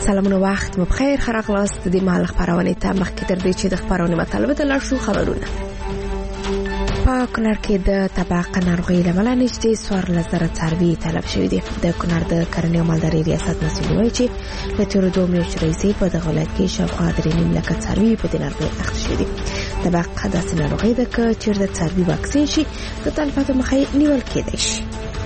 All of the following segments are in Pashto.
سلامونه وخت مو بخیر ښه راغلاست د مهال خپرونې ته. مخکې تر دې چې د خپرونې مطالبه ته لاړ شو خبرونه. په کونړ کې د طبق ناروغۍ له امله نږدې 14,000 څاروي طلب شوي دي. د کونړ د کرنې او مالدارۍ ریاست مسؤل وایي چې له تېرو 2 میاشتو راهیسې په دغه ولایت کې شاوخوا 3,000 څاروي په دې ناروغۍ اخته شوي دي. طبق داسې ناروغۍ ده که چېرته څاروي واکسین شي د تلفاتو مخه یې نیول کېدای شي.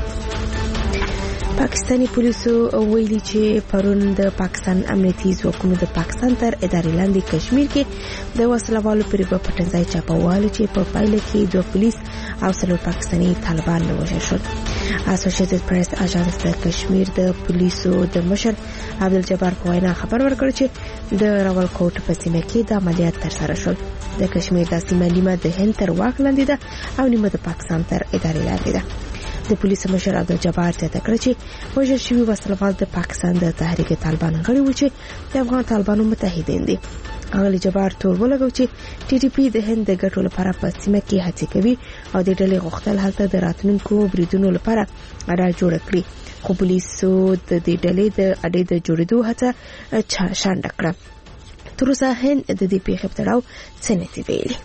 پاکستاني پولیسو ویلي چې پرون د پاکستان امنیتي ځواکونو د پاکستان تر ادارې لاندې کشمیر کې د وسلوالو پر پټنځای چاپوالو چې په پایله کې 2 پولیس او 4 پاکستاني طالبان وژل شول. اسوسییټډ پریس اژانس د کشمیر د پولیسو د مشر عبدالجبار په وینا خبر ورکړ چې د راولکوټ په سیمه کې د عملیات ترسره شول. د کشمیر د سیمه نیمه د هند تر واک لاندې ده او نیمه د پاکستان تر ادارې لاندې ده. د پولیسو مشر عبدالجبار زیاته کړه چې وژل شوي وسلوال د پاکستان د تحریک طالبان غړي وو چې د افغان طالبانو متحدین دي. اغلی جبار تور ولګو چې ټي ټي پی د هند د ګټو لپاره په سیمه کې هڅې کوي او د ډلې غوښتل هلته د راتلونکو بریدونو لپاره را جوړ کړي، خو پولیسو د دې ډلې د اډې د جوړېدو هڅه شانډه کړه. تر اوسه هند د دې پیښې په تړاو څه نه دي ویلي.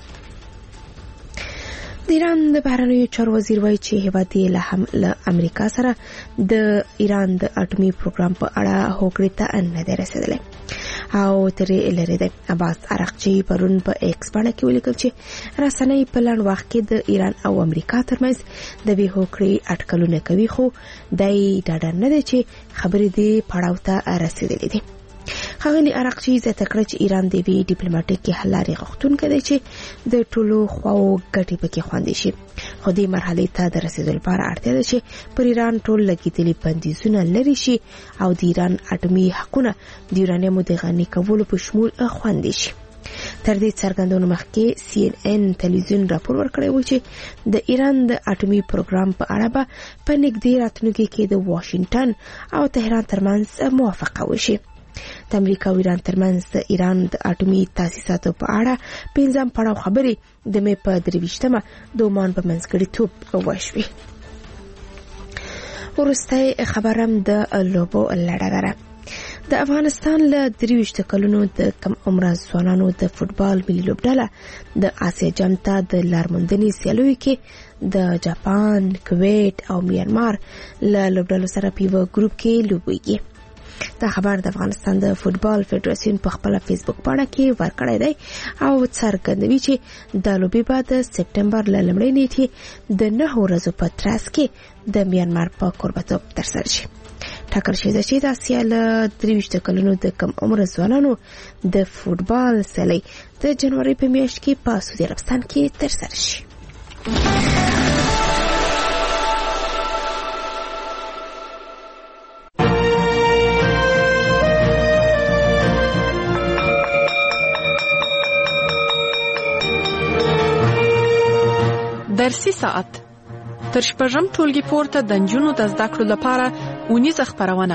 د ایران د بهرنیو چارو وزیر وایي چې هیواد یې له امریکا سره د ایران د اټومي پروګرام په اړه هوکړې ته نه دی رسېدلی او ترې لرې دی. عباس عراقچي پرون په ایکس باندې کې ولیکل چې رسنۍ په لنډ وخت کې د ایران او امریکا ترمنځ د دې هوکړې اټکلونه کوي، خو دای ډاډه نه دی چې خبرې دې پړاو ته رسېدلې دي. ښاغلي عراقچي زیاته کړه چې ایران د یوې ډیپلوماټیکې حل لارې غوښتونکی دی چې د ټولو خواو ګټې پکې خوندي شي، خو دې مرحلې ته د رسېدو لپاره اړتیا ده چې پر ایران ټول لګېدلي بندیزونه لرې شي او د ایران اټومي حقونه د یورانیمو د غني کولو په شمول خوندي شي. تر دې څرګندونو مخکې CNN تلویزیون راپور ورکړی و چې د ایران د اټومي پروګرام په اړه به په نږدې راتلونکي کې د واشنګټن او تهران ترمنځ موافقه وشي. د امریکا او ایران ترمنځ د ایران د اټومي تاسیساتو په اړه 5 پړاو خبرې د مې په 23مه د عمان په منځګړیتوب وشوې. وروستی خبرم د لوبو لړه. د افغانستان له 23 کلونو د کم عمره ځوانانو د فوټبال ملي لوبډله د آسیا جام ته د لارموندنې سیالیو کې د جاپان، کویت او میانمار له لوبډلو سره په یو ګروپ کې لوبېږي. دا خبر د افغانستان د فوټبال فدراسیون په خپل فیسبوک پاڼه کې ورکړی دی او څرګندوي چې د لوبې به د سپټمبر له لومړۍ نیټې د 9 ورځو په ترڅ کې د میانمار په کوربه‌توب ترسره شي. ټاکل شوې ده چې د آسیا له 23 کلونو د کم عمره ځوانانو د فوټبال سیالۍ د جنوري په میاشت کې په سعودي عربستان کې ترسره شي. درسي ساعت تر شپږم ټولګي پورته د نجونو د زده کړو لپاره اونیزه خپرونه.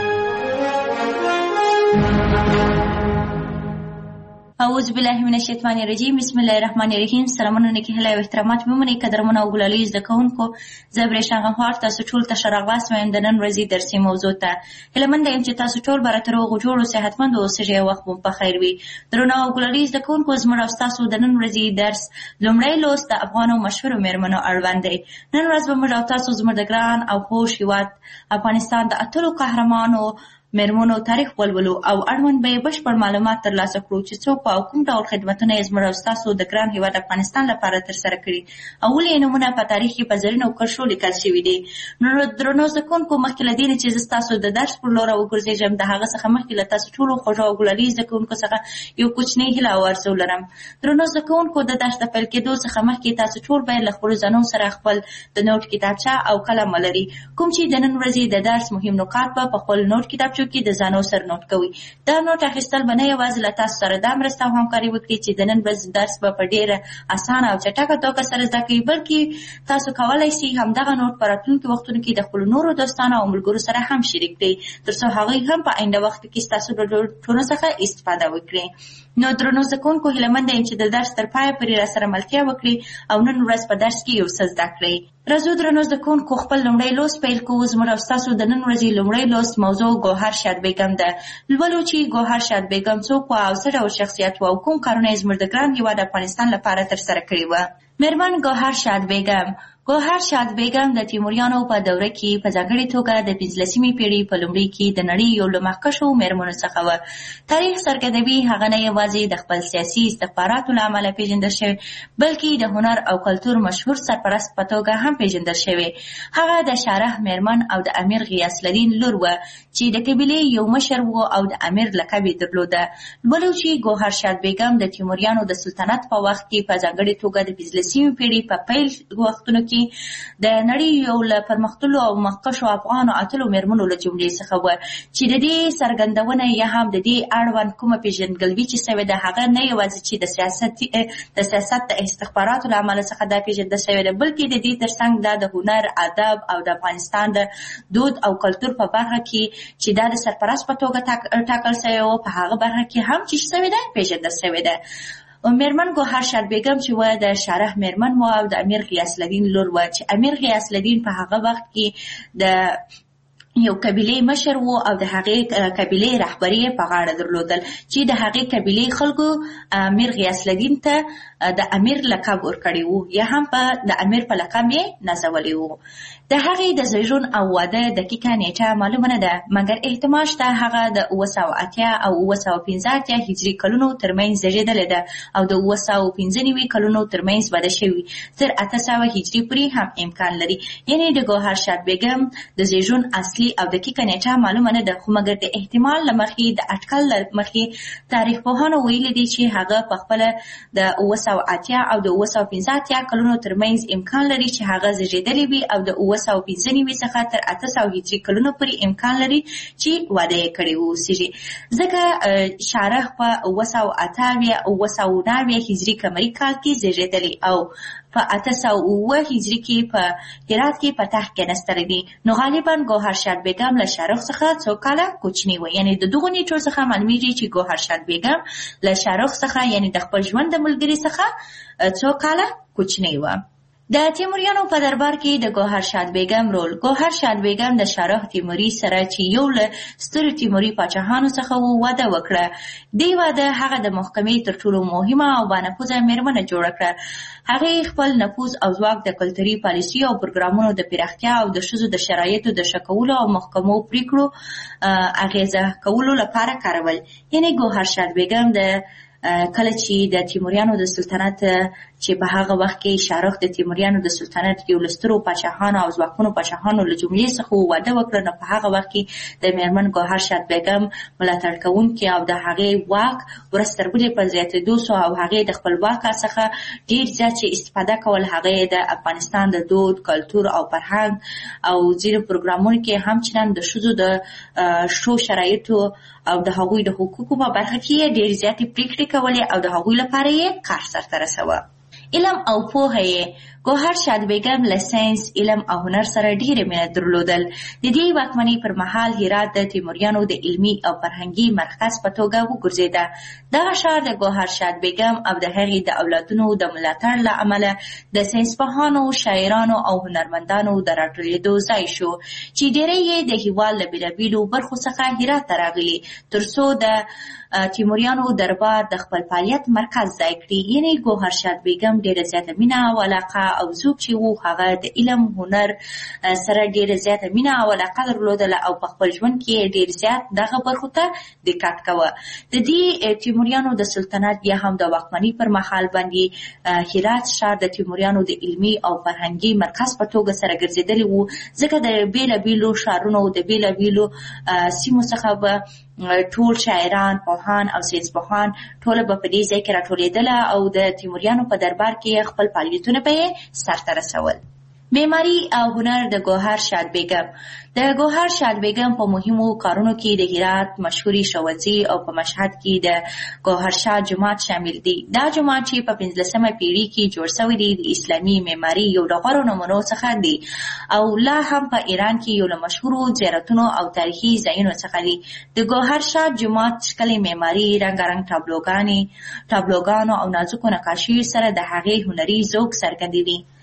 اعوذ بالله من الشیطان الرجیم. بسم الله الرحمن الرحیم. سلامونه کې هله او احترامات ممنې قدرمنه او ګلالي زده کوونکو، زه برېښنا غمخوار تاسو ټول ته ښه راغلاست وایم د نن ورځې درسي موضوع ته. هیله منده یم چې تاسو ټول به راته روغ جوړ او صحتمند اوسئ او وخت مو په خیر وي. درنو او ګلالي زده کوونکو، زموږ او ستاسو د نن ورځې درس لومړی لوست د افغانو مشهورو میرمنو اړوند دی. نن ورځ به موږ او تاسو زموږ د ګران او خوږ هېواد افغانستان د اتلو قهرمانو میرمنو تاریخ ولولو او اړوند به بشپړ معلومات ترلاسه کړو چې څوک په کوم ډول خدمتونه یې زموږ او ستاسو د ګران هېواد افغانستان لپاره ترسره کړي او ولې نومونه په تاریخ کې په زرینو کرښو لیکل شوي دي. نو درنو زده کوونکو، مخکې له دې نه چې زه ستاسو د درس پر لور وګرځېږم، د هغه څخه مخکې له تاسو ټولو خوږو او ګلالي زده کوونکو څخه یو کوچنی هیله او آرزو لرم. درنو زده کوونکو، د درس د پیل کېدو څخه مخکې تاسو ټول باید له خپلو ځانونو سره خپل د نوټ کتابچه او قلم ولري، کوم چې د نن ورځې د درس مهم نکات په خپل نوټ کتابچو کې د ځانو سره نوٹ کوي. دا نوٹ اخیستل به نه یوازې له تاسو سره دا مرسته او همکاري وکړي چې د نن ورځ درس به په ډېره اسانه او چټکه توګه سره زده کوي، بلکې تاسو کولی شئ همدغه نوٹ په راتلونکي وختونو کې د خپلو نورو دوستانو او ملګرو سره هم شریک کړئ، تر څو هغوی هم په آینده وخت کې ستاسو له نوټونو څخه استفاده وکړي. نو درنو زده کوونکو، هیله منده یم چې د درس تر پایه پورې راسره ملتیا وکړئ او نن ورځ په درس کې یو څه زده کړئ. راځو درنو زده کوونکو خپل لومړی لوست پیل کوو. زموږ او ستاسو د نن ورځې لومړی لوست موضوع ګوهر شاد بیګم ده. لولو چې ګوهر شاد بیګم څوک وه او څه ډول شخصیت وه او کوم کارونه یې زموږ د ګران هېواد افغانستان لپاره ترسره کړي وه. میرمن ګوهر شاد بیګم ګوهر شاد بیګم د تیموریانو په دوره کې په ځانګړې توګه د 15مې پیړۍ په لومړي کې د نړۍ یو له مخکښو میرمنو څخه وه. تاریخ څرګندوي هغه نه یوازې د خپل سیاسي استخباراتو له امله پیژندل شوې بلکې د هنر او کلتور مشهور سرپرست په توګه هم پیژندل شوې. هغه د شارح میرمن او د امیر غیاث الدین لور وه چې د قبیلې یو مشر و او د امیر لقب یې درلوده. لولو چې ګوهر شاد بیګم د تیموریانو د سلطنت په وخت کې په ځانګړې توګه د 15مې پیړۍ په پیل وختونو کې د نړۍ یو له پرمختللو او مخکښو افغانو اتلو میرمنو له جملې څخه وه چې د دې څرګندونه یا هم د دې اړوند کومه پیژندګلوي چې سوې ده هغه نه یوازې چې د سیاست د استخباراتو له امله څخه دا پیژندل سوې ده بلکې د دې ترڅنګ دا د هنر ادب او د افغانستان د دود او کلتور په برخه کې چې دا د سرپرست په توګه ټاکل سوی و په هغه برخه کې هم چې سوې ده پیژندل سوې ده. میرمن ګوهر شاد بیګم چې وه د شارح میرمن وه او د امیر غیاث الدین لور وه چې امیر غیاث الدین په هغه وخت کې د یو قبیلې مشر و او د هغې قبیلې رهبري په غاړه درلودل چې د هغې قبیلې خلکو امیر غیاث الدین ته د امیر لقب ورکړی و یا هم د امیر په لقب یې نازولی و. د هغې د زیږون او واده دقیقه نیټه معلومه نه ده مګر احتمال شته هغه د 980 او 915 هجري کلونو ترمنځ زیږېدلې ده او د 995 کلونو ترمنځ واده شوي تر 800 هجري پورې هم امکان لري. یعنې د ګوهر شاد بیګم د زیږون اصلي او دقیقه نیټه معلومه نه ده خو مګر د احتمال له مخې د اټکل له مخې تاریخ پوهانو ویلي دي چې هغه په خپله د 980 او د 915 کلونو ترمنځ امکان لري چې هغه زیږېدلې وي او د 995 څخه تر 800 هجري کلونو پورې امکان لري چې واده یې کړی اوسېږي ځکه شارح په 908 او 909 هجري قمري کال کې زیږېدلی او په 809 هجري کې په هرات کې په تخت کېناستلی دي. نو غالبا ګوهر شاد بیګم له شارح څخه څو کاله کوچنی و. یعنې د دغو نیټو څخه معلومیږي چې ګوهر شاد بیګم له شارح څخه یعنې د خپل ژوند د ملګري څخه څو کاله کوچنی و. د تیموریانو په دربار کې د ګوهر شاد بیګم رول. ګوهر شاد بیګم د شارح تیموري سره چې یو له سترو تیموري پاچاهانو څخه واده وکړه. دې واده هغه د محکمې تر ټولو مهمه او بانفوذه میرمنه جوړه کړه. هغې خپل نفوذ او ځواک د کلتوري پالیسي او پروګرامونو د پراختیا او د ښځو د شرایطو د ښه کولو او محکمو پریکړو اغیزه کولو لپاره کارول. یعنې ګوهر شاد بیګم د کله چې د تیموریانو د سلطنت چې په هغه وخت کې شارح د تیموریانو د سلطنت یو له سترو پاچاهانو او ځواکمنو پاچاهانو له جملې څخه واده وکړه نو په هغه وخت کې د میرمن ګوهر شاد بیګم ملاتړ کوونکي او د هغې واک ورځ تر بلې په زیاتېدو سو او هغې د خپل واک څخه ډېر زیات چې استفاده کول هغې د افغانستان د دود کلتور او فرهنګ او ځینو پروګرامونو کې همچنان د ښځو د ښو شرایطو او د هغوی د حقوقو په برخه کې ډېر زیاتې پریکړې کولې او د هغوی لپاره یې کار سرته رسوه. علم او پوهه یې ګوهر شاد بیګم له ساینس علم او هنر سره ډېره مینه درلودل. د دې واکمنۍ پر مهال هرات د تیموریانو د علمي او فرهنګي مرکز په توګه وګرځېده. دغه ښار د ګوهر شاد بیګم او د هغې د اولادونو د ملاتړ له امله د ساینسپوهانو شاعرانو او هنرمندانو د راټولېدو ځای شو چې ډېری یې د هېواد له بېلابېلو برخو څخه هرات ته راغلي تر څو د تیموریانو دربار د خپل فعالیت مرکز ځای کړي. یعنې ګوهر شاد بیګم ډېره زیاته مینه او علاقه او څوک چې وو هغه د علم هنر سره ډېره زیاته مینه او علاقه درلودله او په خپل ژوند کې ډېر زیات دغه برخو ته دقت کوه. د دې تیموریانو د سلطنت یا هم د واکمنۍ پر مهال باندې هرات ښار د تیموریانو د علمي او فرهنګي مرکز په توګه سره ګرځېدلی وو ځکه د بېلابېلو ښارونو د بېلابېلو سیمو څخه به ټول شاعران پوهان او ساینسپوهان ټوله به په دې ځای کې راټولېدله او د تیموریانو په دربار کې خپل فعالیتونه به یې سرته رسول. معماري او هنر د ګوهر شاد بیګم. د ګوهر شاد بیګم په مهمو کارونو کې د هرات مشهوري ښوونځي او په مشهد کې د ګوهر شاه جومات شامل دي. دا جومات چې په 15مه پیړۍ کې جوړ شوی دی د اسلامي معماري یو له غوره نمونو څخه دی او لا هم په ایران کې یو له مشهورو زیارتونو او تاریخي ځایونو څخه دی. د ګوهر شاه جومات ښکلې معماري رنګارنګ تابلوګانو او نازکو نقاشیو سره د هغې هنري ذوق څرګندوي.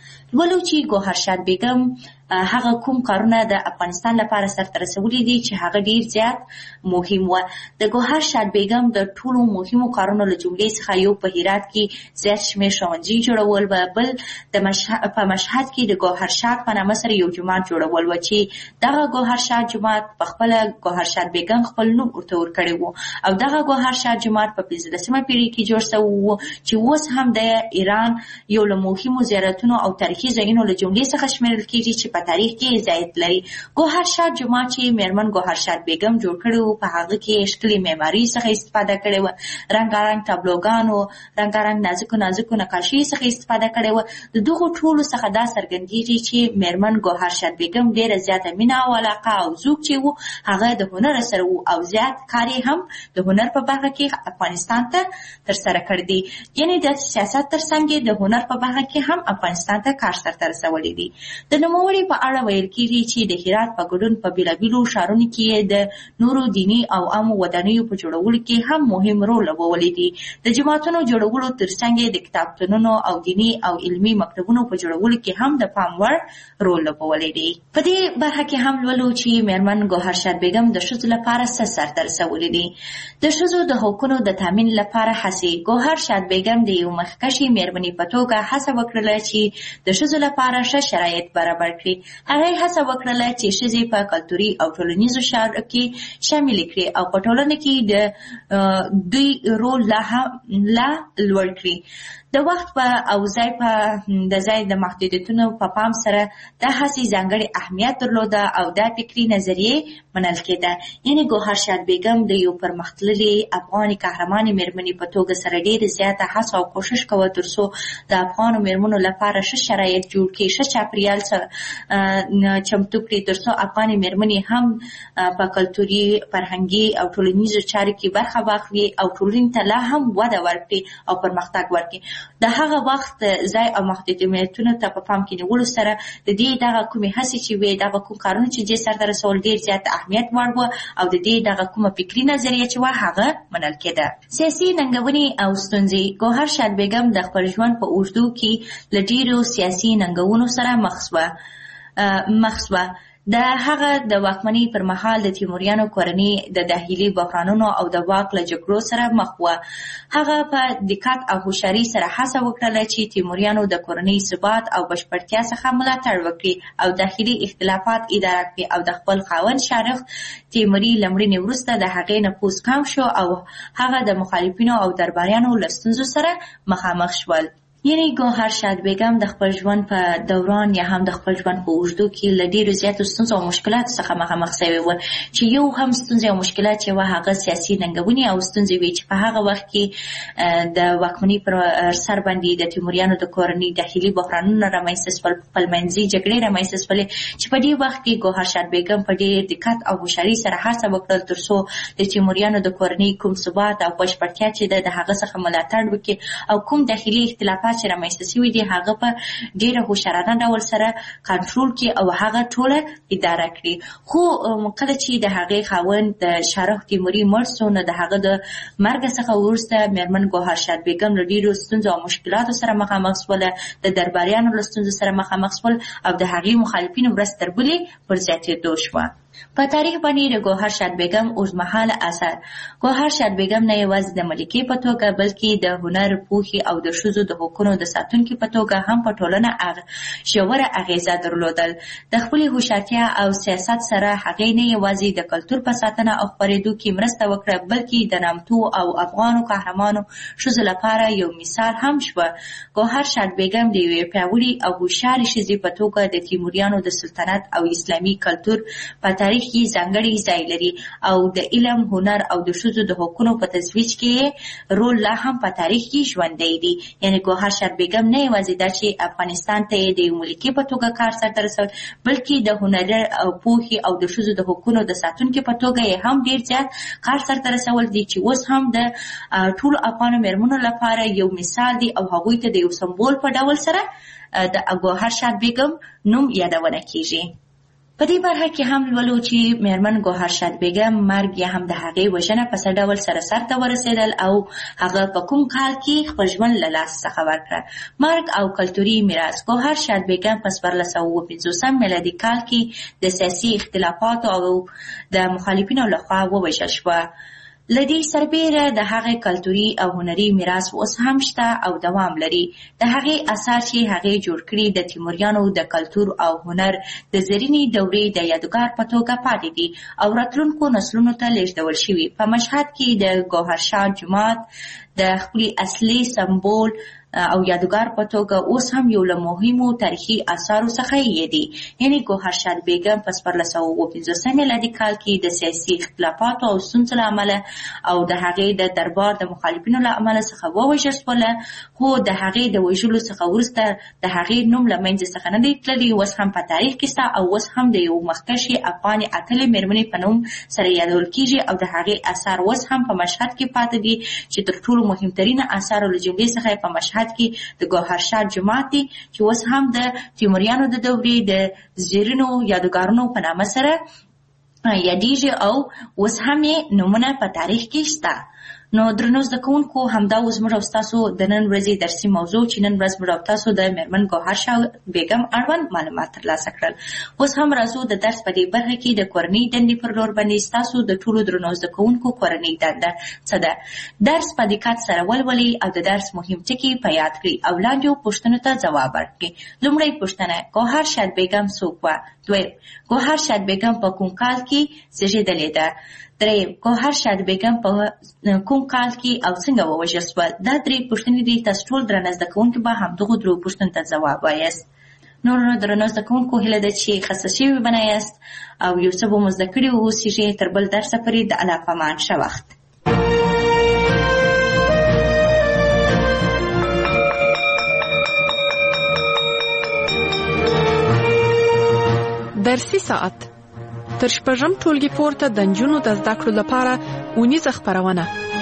ولو چې ګوهرشاد بیګم هغه کوم کارونه د افغانستان لپاره سرته رسولي دي چې هغه ډیر زیات مهم و. د ګوهرشاد بیګم د ټولو مهمو کارونو له جملې څخه یو په هرات کې زیات شمېر ښوونځي جوړول و، بل په مشهد کې د ګوهرشاد په نامه سره یو جومات جوړول و چې دغه ګوهرشاد جومات په خپله ګوهرشاد بیګم خپل نوم ورته ورکړی و او دغه ګوهرشاد جومات په 15مه پېړۍ کې جوړ شوی و چې اوس هم د ایران یو له مهمو زیارتونو او تاریخي ځایونو له جملې څخه شمېرل کېږي چې په تاریخ کې ځایت لري. ګوهرشاد جومات چې میرمن ګوهرشاد بیګم جوړ کړی و، په هغه کې ښکلې معماري څخه استفاده کړې وه، رنګارنګ تابلوګانو، رنګارنګ نازکو نقاشي څخه استفاده کړې وه. د دغو ټولو څخه دا څرګندېږي چې میرمن ګوهرشاد بیګم ډېره زیاته مینه او علاقه او ذوق چې و هغه د هنر سره و او زیات کار یې هم د هنر په برخه کې افغانستان ته ترسره کړی دی. یعنې د سیاست ترڅنګ د هنر په برخه کې هم افغانستان ته کار سرته رسولی دی. د نوموړي په اړه ویل کېږي چې د هرات په ګډون په بېلابېلو ښارونو کې د نورو دیني او عامو ودانیو په جوړولو کې هم مهم رول لوبولی دی. د جوماتونو جوړولو ترڅنګ د کتابتونونو او دیني او علمي مکتبونو په جوړولو کې هم د پام وړ رول لوبولی دی. په دې برخه کې هم لولو چې میرمن ګوهرشاد بیګم د ښځو لپاره څه سرته رسولی دی. د ښځو د حقونو د تامین لپاره هڅې. ګوهرشاد بیګم د یو مخکښې میرمنې په توګه هڅه وکړله چې د ښځو لپاره ښه شرایط برابر کړي. هغې هڅه وکړله چې ښځې په کلتوري او ټولنیزو چارو کې شاملې کړي او په ټولنه کې د دوی رول لا لوړ کړي. د وخت او ځای د محدودیتونو په پام سره دا هڅې ځانګړی اهمیت درلوده او دا فکري نظریې منل کېده. یعنې ګوهرشاد بیګم د یو پرمختللې افغاني قهرمانې میرمنې په توګه سره ډېره زیاته هڅه او کوشش کوه ترڅو د افغانو میرمنو لپاره ښه شرایط جوړ کړي، ښه چاپریال چمتو کړي ترڅو افغاني میرمنې هم په کلتوري، فرهنګي او ټولنیزو چارو کې برخه واخلي او ټولنې ته لا هم وده ورکړي او پرمختګ ورکړي. د هغه وخت ځای او محدودیتونو ته په پام کې نیولو سره د دې دغه کومې هڅې چې وې، دغه کوم کارونه چې دې سرته رسول ډېر زیات اهمیت وړ وه او د دې دغه کومه فکري نظریه چې وه هغه منل کېده. سیاسي ننګونې او ستونزې. ګوهرشاد بیګم د خپل ژوند په اوږدو کې له ډېرو سیاسي ننګونو سره مخ شوه. د هغه د واکمنۍ پر مهال د تیموریانو کورنۍ د داخلي بحرانونو او د واک له جګړو سره مخ وه. هغه په دقت او هوښیارۍ سره هڅه وکړله چې تیموریانو د کورنۍ ثبات او بشپړتیا څخه ملاتړ وکړي او داخلي اختلافات اداره کړي او د خپل خاوند شارخ تیموري له مړینې وروسته د هغې نفوذ کم شو او هغه د مخالفینو او درباریانو له ستونزو سره مخامخ شول. یعنې ګوهرشاد بیګم د خپل ژوند په دوران یا هم د خپل ژوند په اوږدو کې له ډېرو زیاتو ستونزو او مشکلاتو څخه مخامخ شوې وه چې یو هم ستونزې او مشکلات چې وه هغه سیاسي ننګونې او ستونزې وې چې په هغه وخت کې د واکمنۍ پر سر باندې د تیموریانو د کورنۍ داخلي بحرانونه رامنځته شول، خپلمنځي جګړې رامنځته شولې چې په دې وخت کې ګوهرشاد بیګم په ډېر دقت او هوښیارۍ سره هڅه وکړل ترڅو د تیموریانو د کورنۍ کوم ثبات او بشپړتیا چې د هغه څخه ملاتړ وکړي او کوم داخلي اختلافات چې رامنځته شوي دي هغه په ډېره هوښیارانه ډول سره کنټرول کړي او هغه ټوله اداره کړي. خو کله چې د هغې خاوند د شارخ تیموري مړ شو نو د هغه د مرګ څخه وروسته میرمن ګوهرشاد بیګم له ډېرو ستونزو او مشکلاتو سره مخامخ شوله، د درباریانو له ستونزو سره مخامخ شول او د هغې مخالفینو ورځ تر بلې پر زیاتېدو شوه. په تاریخ باندې د ګوهرشاد بیګم اوږدمهاله اثر. ګوهرشاد بیګم نه یوازې د ملکې په توګه بلکې د هنر، پوهې او د ښځو د حقونو د ساتونکي په توګه هم په ټولنه ژوره اغیزه درلودل. د خپلې هوښیارتیا او سیاست سره هغې نه یوازې د کلتور په ساتنه او خپرېدو کې مرسته وکړه بلکې د نامتو او افغانو قهرمانو ښځو لپاره یو مثال هم شوه. ګوهرشاد بیګم د یوې پیاوړې او هوښیارې ښځې په توګه د تیموریانو د سلطنت او اسلامي کلتور په تاریخ کې ځانګړی ځای لري او د علم، هنر او د ښځو د حقونو په ترویج کې رول لا هم په تاریخ کې ژوندی دی. یعنې ګوهرشاد بیګم نه یوازې دا چې افغانستان ته د یو ملکې په توګه کار سرته رسول بلکې د هنر او پوهې او د ښځو د حقونو د ساتونکي په توګه یې هم ډېر زیات کار سرته رسول دي چې اوس هم د ټولو افغانو میرمنو لپاره یو مثال دی او هغوی ته د یو سمبول په ډول سره د ګوهرشاد بیګم نوم یادونه کیږي. په دې برخه کې هم لولو چې میرمن ګوهر شاد بیګم مرګ یا هم د هغې وژنه په څه ډول سرته ورسېدل او هغه په کوم کال کې خپل ژوند له لاسه څخه ورکړه. مرګ او کلتوري میراث. ګوهر شاد بیګم په 1450 میلادي کال کې د سیاسي اختلافاتو او د مخالفینو لخوا ووژل شوه. لدی سربیره د هغې کلتوري او هنري میراث اوس هم شته او دوام لري. د هغې اثار چې هغې جوړ کړي د تیموریانو د کلتور او هنر د زرینې دورې د یادګار په توګه پاتې دي او راتلونکو نسلونو ته لیږدول شوي. په مشهد کې د ګوهر شاد جومات د خپل اصلي سمبول او یادګار په توګه اوس هم یو له مهمو تاریخي اثارو څخه یې دي. یعنی ګوهر شاد بیګم په 1450 میلادي کال کې د سیاسي اختلافاتو او ستونزو له امله او د هغې د دربار د مخالفینو له امله څخه ووژل شوله، خو د هغې د وژلو څخه وروسته د هغې نوم له منځه څخه نه دی تللی. اوس هم په تاریخ کې شته او اوس هم د یو مخکښې افغانې اتلې میرمنې په نوم سره یادول کیږي او د هغې اثار اوس هم په مشهد کې پاتې دي چې تر ټولو مهمترینه اثارو له جملې څخه په مشهد کې د ګوهر شاد جومات دی چې اوس هم د تیموریانو د دورې د زیرینو یادګارونو په نامه سره یادیږي او اوس هم یې نومونه په تاریخ کې شته. نو درنو زده کوونکو، همدا اوس موږ او ستاسو د نن ورځې درسي موضوع چې نن ورځ موږ او تاسو د میرمن ګوهر شاد بیګم اړوند معلومات ترلاسه کړل. اوس هم راځو د درس په دې برخه کې د کورنۍ دندې پر لور باندې ستاسو د ټولو درنو زده کوونکو کورنۍ دنده څه ده. درس په دقت سره ولولئ او د درس مهم ټکي په یاد کړئ او لاندې پوښتنو ته ځواب ورکړئ. لومړی پوښتنه: ګوهر شاد بیګم څوک وه؟ دویم: ګوهر شاد بیګم په کوم کال کې زیږېدلې ده؟ دریم: ګوهر شاد بیګم په کوم کال کې او څنګه ووژل شوه؟ دا درې پوښتنې دي. تاسو ټول درنه زده کوونکي به همدغو درو پوښتنو ته ځواب وایاست. نو درنو زده کوونکو، هیله ده چې خسته شوي به نه یاست او یو څه به مو زده کړي واوسیږي. تر بل درسه پورې د الله په امان. ښه وخت. درسي ساعت تر شپږم ټولګي پورته د نجونو د زده کړو لپاره اونیزه خپرونه.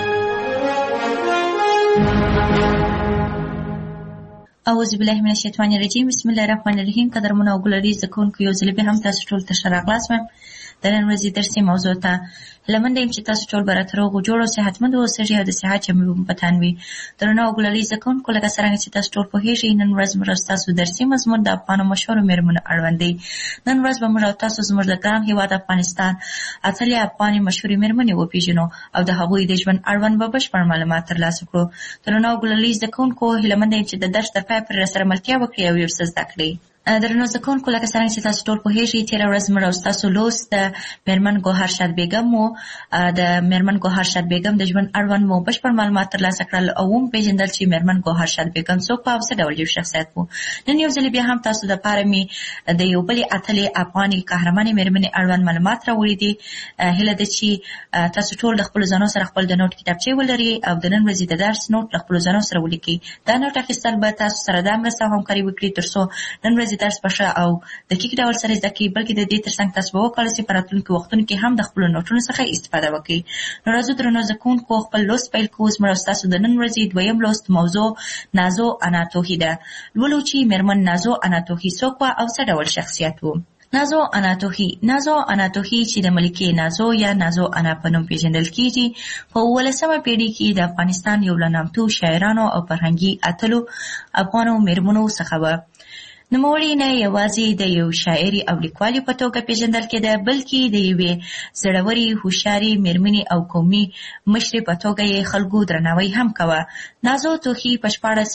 اعوذ بالله من الشیطان الرجیم. بسم الله الرحمن الرحیم. قدرمنو او ګلالي زده کوونکو، یو ځل بیا هم تاسو ټول ته ښه راغلاست. د نن ورځې درسي موضوع ته لمنډه یم چې تاسو ټول به راته روغ جوړ او صحتمند اوسئ او د صحت جامې به په تن وي. درنو او ګلالي زده کوونکو، لکه څرنګه چې تاسو ټول پوهېږئ، نن ورځ موږ ستاسو درسي مضمون د افغانو مشهورو میرمنو اړوند دی. نن ورځ به موږ او تاسو زموږ د ګران هېواد افغانستان اتلې افغانې مشهورې میرمنې وپېژنو او د هغوی د ژوند اړوند به بشپړ معلومات ترلاسه کړو. درنو او ګلالي زده کوونکو، هیلهمنده یم چې د درس تر پایه پورې راسره ملتیا وکړئ او یو څه زده کړئ. درنو زده کوونکو، لکه څرنګه چې تاسو ټول پوهېږئ، تېره ورځ موږ او ستاسو لوست د میرمن ګوهر شاد بیګم و. د میرمن ګوهر شاد بیګم د ژوند اړوند مو بشپړ معلومات ترلاسه کړل او وپېژندل چې میرمن ګوهر شاد بیګم څوک په او څه ډول یو شخصیت و. نن یو ځل بیا هم تاسو دپاره مې د یو بلې اتلې افغانې قهرمانې میرمنې اړوند معلومات راوړي دي. هیله ده چې تاسو ټول د خپلو ځانو سره خپل د نوټ کتابچې ولرئ او د نن ورځې د درس نوټ له خپلو ځانو سره ولیکئ. دا نوټ اخیستل به تاسو سره دا مرسته او همکاري وکړي تر څو نن ورځې درس په ښه او دقیق ډول سره زده کړئ، بلکې د دې ترڅنګ تاسو به وکړئ چې په راتلونکي وختونو کې هم د خپلو نوټونو څخه استفاده وکړئ. نو راځو درنو زده کوونکو، خپل لوست پیل کوو. زموږ او ستاسو د نن ورځې دویم لوست موضوع نازو اناتوهي ده. لولو چې میرمن نازو اناتوهي څوک وه او څه ډول شخصیت و. نازو اناتوهي چې د ملکې نازو یا نازو انا په نوم پیژندل کیږي، په 18مه پیړۍ کې د افغانستان یو له نامتو شاعرانو او فرهنګي اتلو افغانو میرمنو څخه وه. نوموړې نه یوازې د یو شاعري او لیکوالې په توګه پیژندل کېده، بلکې د یوې زړورې، هوښیارې میرمنې او قومي مشرې په توګه یې خلکو درناوی هم کوه. نازو توخي په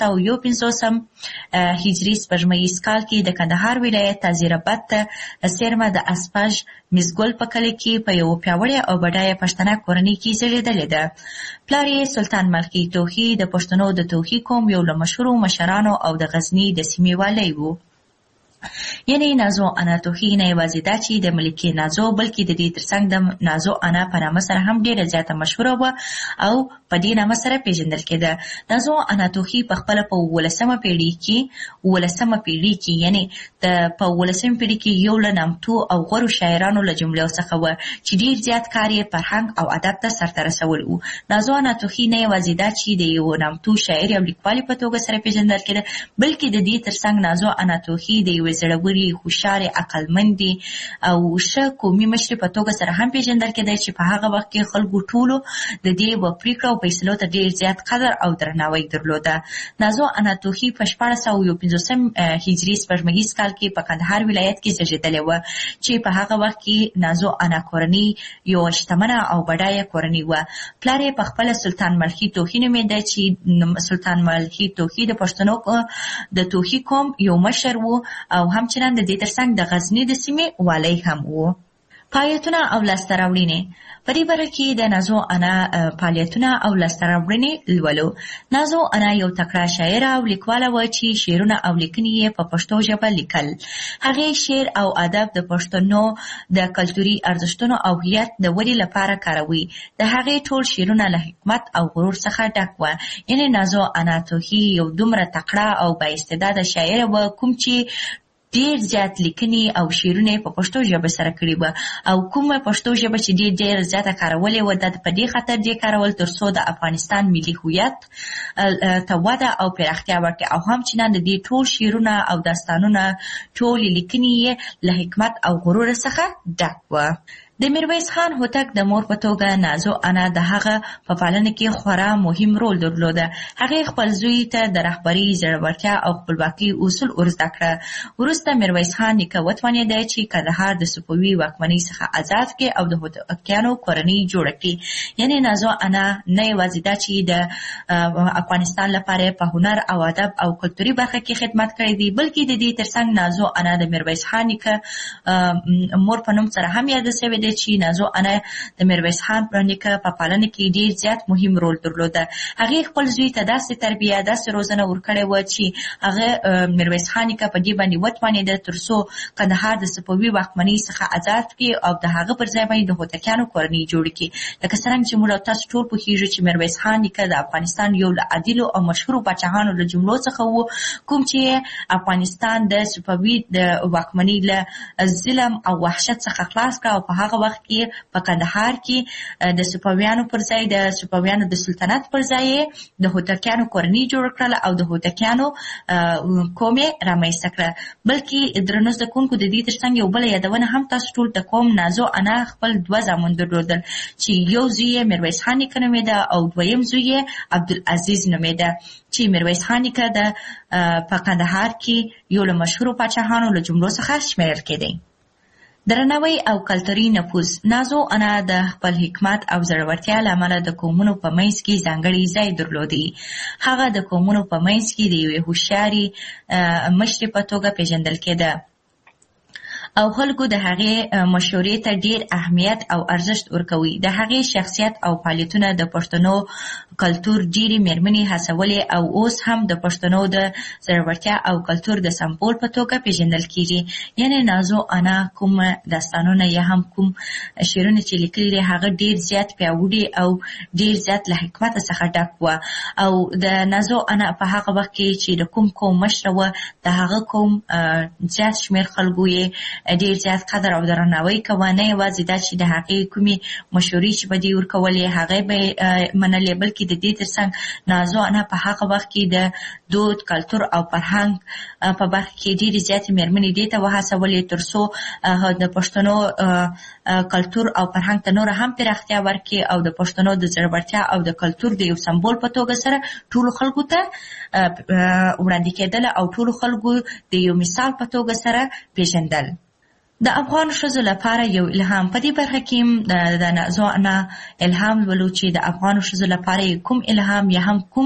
1451 هجري سپوږمیز کال کې د کندهار ولایت تازیراباد ته څیرمه د اسپاژ مزګل په کلي کې په یو پیاوړې او بډایه پښتنه کورنۍ کې زیږېدلې ده. پلار یې سلطان ملخي توخي د پښتنو د توخي قوم یو له مشهورو مشرانو او د غزني د سیمې والی و. یعنی نازو انا توخي نه یوازې دا چې د ملکې نازو، بلکې د دې ترڅنګ د نازو انا په نامه سره هم ډېره زیاته مشهوره وه او په دې نامه سره پیژندل کېده. نازو انا توخي په خپله په 18مه پیړۍ کې یعنی په 18مه پیړۍ کې یو له نامتو او غوره شاعرانو له جملو څخه وه چې ډېر زیات کار یې فرهنګ او ادب ته سرته رسول و. نازو انا توخي نه یوازې دا چې د یو نامتو شاعر او لیکوالې په توګه سره پیژندل کېده، بلکې د دې ترڅنګ نازو انا توخي د یوې زړورې زړوري، هوښیارې، عقلمندې او ښه قومي مشرې په توګه سره هم پیژندل کېدی چې په هغه وخت کې خلکو ټولو د دې پریکړو او فیصلو ته ډېر زیات قدر او درناوی درلوده. نازو انا توخي په 1415 هجري سپوږمیز کال کې په کندهار ولایت کې زیږېدلې وه چې په هغه وخت کې نازو انا کورنۍ یو شتمنه او بډایه کورنۍ وه. پلار یې په خپله سلطان ملخي توخي نومېده چې سلطان ملخي توخي د پښتنو د توخي قوم یو مشر و او همچنان د دې ترڅنګ د غزني د سیمې والی هم و. فعالیتونه او لاسته راوړنې. په دې باره کې د نازو انا فعالیتونه او لاسته راوړنې لولو. نازو انا یو تکړه شاعره او لیکواله وه چې شعرونه او لیکنې یې په پښتو ژبه لیکل. هغې شعر او ادب د پښتنو د کلتوري ارزښتونو او هویت د ودې لپاره کاروي. د هغې ټول شعرونه له حکمت او غرور څخه ډک وه. یعنې نازو انا توخي یو دومره تکړه او بااستعداده شاعره وه کوم چې ډېر زیات لیکنې او شعرونه په پښتو ژبه سره کړي وه او کومه پښتو ژبه چې ډېر زیاته کارولې وه دا په دې خاطر دې کارول تر څو د افغانستان ملي هویت ته وده او پراختیا ورکړي او همچنان د دې ټول شعرونه او داستانونه ټولې لیکنې یې له حکمت او غرور څخه ډک وه. د میرویس خان هوتک د مور په توګه نازو انا د هغه په پالنه کې خورا مهم رول درلوده. هغې خپل زوی ته د رهبرۍ، زړورتیا او خپلواکۍ اصول ورزده کړه. وروسته میرویس خان نیکه وتوانېده چې کندهار د صفوي واکمنۍ څخه آزاد کړي او د هوتکیانو کورنۍ جوړه کړي. یعنې نازو انا نه یوازې دا چې د افغانستان لپاره په هنر او ادب او کلتوري برخه کې خدمت کړی دی بلکې د دې ترڅنګ نازو انا د میرویس خان نیکه مور په نوم سره هم یاده شوې ده چې نازو انا د میرویس خان نیکه په پالنه کې ډېر زیات مهم رول درلوده. هغې خپل زوی ته داسې تربیه داسې روزنه ورکړې وه چې هغه میرویس خان نیکه په دې باندې وتوانېده تر څو کندهار د صفوي واکمنۍ څخه آزاد کړي او د هغه پر ځای باندې د هوتکیانو کورنۍ جوړه کړي. لکه څرنګه چې موږ تاسو ټول پوهېږو چې میرویس خان نیکه د افغانستان یو له عادلو او مشهورو پاچاهانو له جملو څخه و کوم چې افغانستان د صفوي د واکمنۍ له ظلم او وحشت څخه خلاص کړ او په هغه وخت کې په کندهار کې د صفویانو پر ځای د صفویانو د سلطنت پر ځای د هوتکیانو کورنۍ جوړ کړل او د هوتکیانو قوم یې رامنځته کړه. بلکې درنو زده کوونکو د دې ترڅنګ یو بله یادونه هم تاسو ټول ته کوم. نازو انا خپل 2 زامن درلودل چې یو زوی یې میرویس خان نیکه نومېده او دویم زوی یې عبدالعزیز نومېده چې میرویس خان نیکه په کندهار کې یو له مشهورو پاچاهانو له جملو څخه شمیرل کېدی. درناوی او کلتوري نفوذ. نازو انا د خپل حکمت او زړورتیا له امله د قومونو په منځ کې ځانګړی ځای درلودی. هغه د قومونو په منځ کې د یوې هوښیارې مشرې په توګه پیژندل کېده او خلکو د هغې مشورې ته ډېر اهمیت او ارزښت ورکوي. د هغې شخصیت او فعالیتونه د پښتنو کلتور ډېرې مېرمنې هڅولې او اوس هم د پښتنو د زړورتیا او کلتور د سمبول په توګه پیژندل کېږي. یعنې نازو انا کوم داستانونه یا هم کوم شعرونه چې لیکلي دي هغه ډېر زیات پیاوړي او ډېر زیات له حکمت څخه ډک وه او د نازو انا په هغه وخت کې چې د کوم قوم مشره وه د هغه قوم زیات شمېر خلکو یې ډېر زیات قدر او درناوی کوه. نه یوازې دا چې د هغې کومې مشورې چې به دې ورکولې هغې به یې منلې بلکې د دې ترڅنګ نازو انا په هغه وخت کې د دود، کلتور او فرهنګ په برخه کې ډېرې زیاتې مېرمنې دې ته وهڅولې تر څو د پښتنو کلتور او فرهنګ ته نوره هم پراختیا ورکړي او د پښتنو د زړورتیا او د کلتور د یو سمبول په توګه سره ټولو خلکو ته وړاندې کېدل او ټولو خلکو د یو مثال په توګه سره پیژندل. د افغان ښځو لپاره یو الهام. په دې برخه کې د نازو انا الهام لولو چې د افغان ښځو لپاره کوم الهام یا هم کوم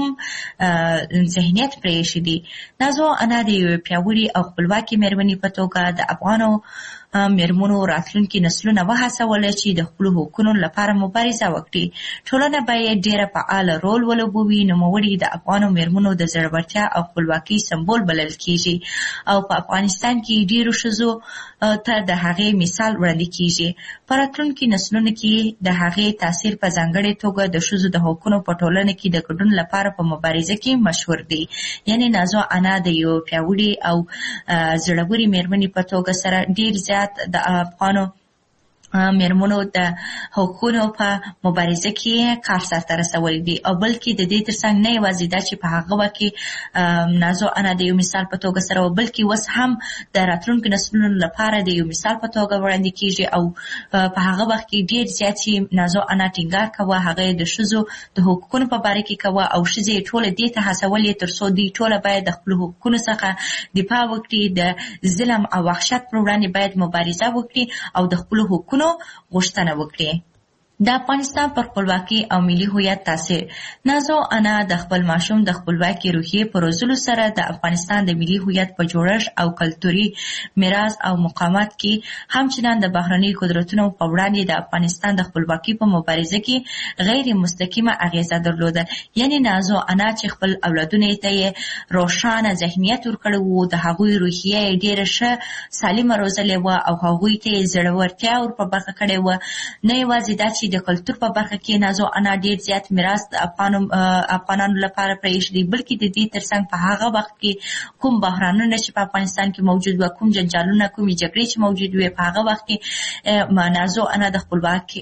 ذهنیت پرې ایښی دی. نازو انا د یوې پیاوړې او خپلواکې مېرمنې په توګه د افغانو مېرمنو راتلونکي نسلونه وهڅول چې د خپلو حقونو لپاره مبارزه وکړي. ټولنه باید ډېره فعاله رول ولوبوي. نوموړي د افغانو مېرمنو د زړورتیا او خپلواکۍ سمبول بلل کېږي او په افغانستان کې ډېرو ښځو ته د هغې مثال وړاندې کېږي. په راتلونکي نسلونو کې د هغې تاثیر په ځانګړې توګه د ښځو د حقونو په ټولنه کې د ګډون لپاره په مبارزه کې مشهور دی. یعنې نازو انا د یو پیاوړي او زړورې مېرمنې په توګه سره ډېر زیات د افغانو مېرمنو د حقوقو په مبارزه کې کار سرته رسولی دي او بلکې د دې ترڅنګ نه یوازې دا چې په هغه وخت کې نازو انا د یو مثال په توګه سره بلکې اوس هم د راتلونکو نسلونو لپاره د یو مثال په توګه وړاندې کیږي او په هغه وخت کې ډېر زیات نازو انا ټینګار کوه هغه د ښځو د حقوقو په باره کې کوه او ښځې ټول دې ته هڅولې تر څو دوی ټول باید د خپل حقوقو څخه دفاع وکړي د ظلم او وحشت پر وړاندې باید مبارزه وکړي او د خپل حقوقو غوښتنه وکړي. د افغانستان پر خپلواکي او ملي هویت تاثیر. نازو انا د خپل ماشوم د خپلواکي روحیې په روزلو سره د افغانستان د ملي هویت په جوړښت او کلتوري میراث او مقاومت کې همچنان د بهرني قدرتونو په وړاندې د افغانستان د خپلواکي په مبارزه کې غیر مستقیمه اغیزه درلوده. یعنی نازو انا چې خپل اولادونو ته روښانه ذهنیت ورکړی وو، د هغوی روحیه ډېره ښه سالمه روزلې وه او هغوی ته زړورتیا ور په برخه کړې وه. نه یوازې دا چې د کلتور په برخه کې نازو انا ډېر زیات میراث د افغانانو لپاره پرېښودی، بلکې د دې ترڅنګ په هغه وخت کې کوم بحرانونه چې په افغانستان کې موجود وو، کوم جنجالونه، کومې جګړې چې موجود وي، په هغه وخت کې نازو انا د خپلواکۍ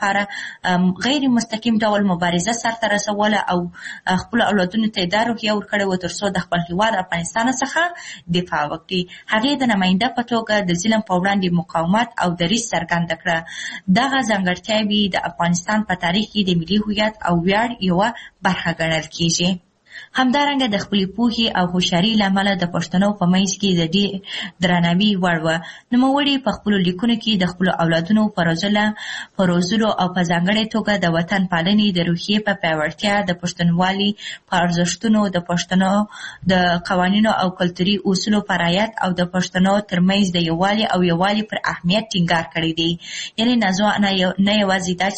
لپاره غیر مستقیم ډول مبارزه سرته رسوله او خپل اولادونو ته دا روحیه ورکړې وه تر څو د خپل هېواد افغانستان څخه دفاع وکړي. هغې د نماینده په توګه د ظلم په وړاندې مقاومت او دریځ څرګنده کړه. دغه ځانګړتیاوې د افغانستان په تاریخ کې د ملي هویت او ویاړ یوه برخه ګڼل کیږي. همدارنګه د خپلې پوهې او هوښیارۍ له امله د پښتنو په منځ کې د ډېر درناوي وړ وه. نوموړي په خپلو لیکونو کې د خپلو اولادونو په روزلو او په ځانګړې توګه د وطن پالنې د روحیې په پیاوړتیا، د پښتونولۍ په ارزښتونو، د پښتنو د قوانینو او کلتوري اصولو په رعایت او د پښتنو ترمنځ د یووالي پر اهمیت ټینګار کړی دی. یعنې نازو انا نه یوازې دا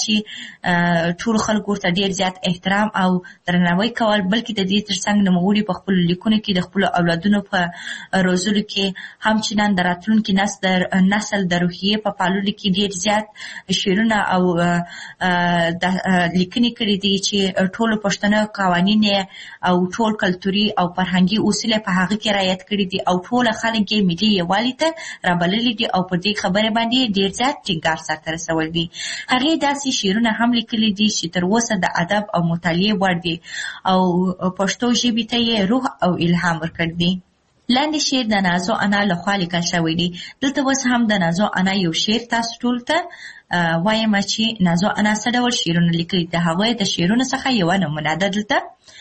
چې ټولو خلکو ته ډېر زیات احترام او درناوی کول، بلکې د دې ترڅنګ نوموړي په خپلو لیکونو کې د خپلو اولادونو په روزلو کې همچنان د راتلونکي نسل د روحیې په پاللو کې ډېر زیات شعرونه او لیکنې کړي دي چې ټولو پښتنو قوانین او ټول کلتوري او فرهنګي اصول په هغه کې رعایت کړي دي او ټول خلک یې ملي یووالي ته رابللي دي او په دې خبرې باندې ډېر زیات ټینګار سرته رسول دي. هغې داسې شعرونه هم لیکلي دي چې تر اوسه د ادب او مطالعې وړ دي او پښتو ژبې ته یې روح او الهام ورکړ دي. لاندې شعر د نازو انا لخوا لیکل شوی دی. دلته اوس هم د نازو انا یو شعر تاسو ټول ته وایم چې نازو انا څه ډول شعرونه لیکلي. د هغوی د شعرونو څخه یوه نمونه ده دلته.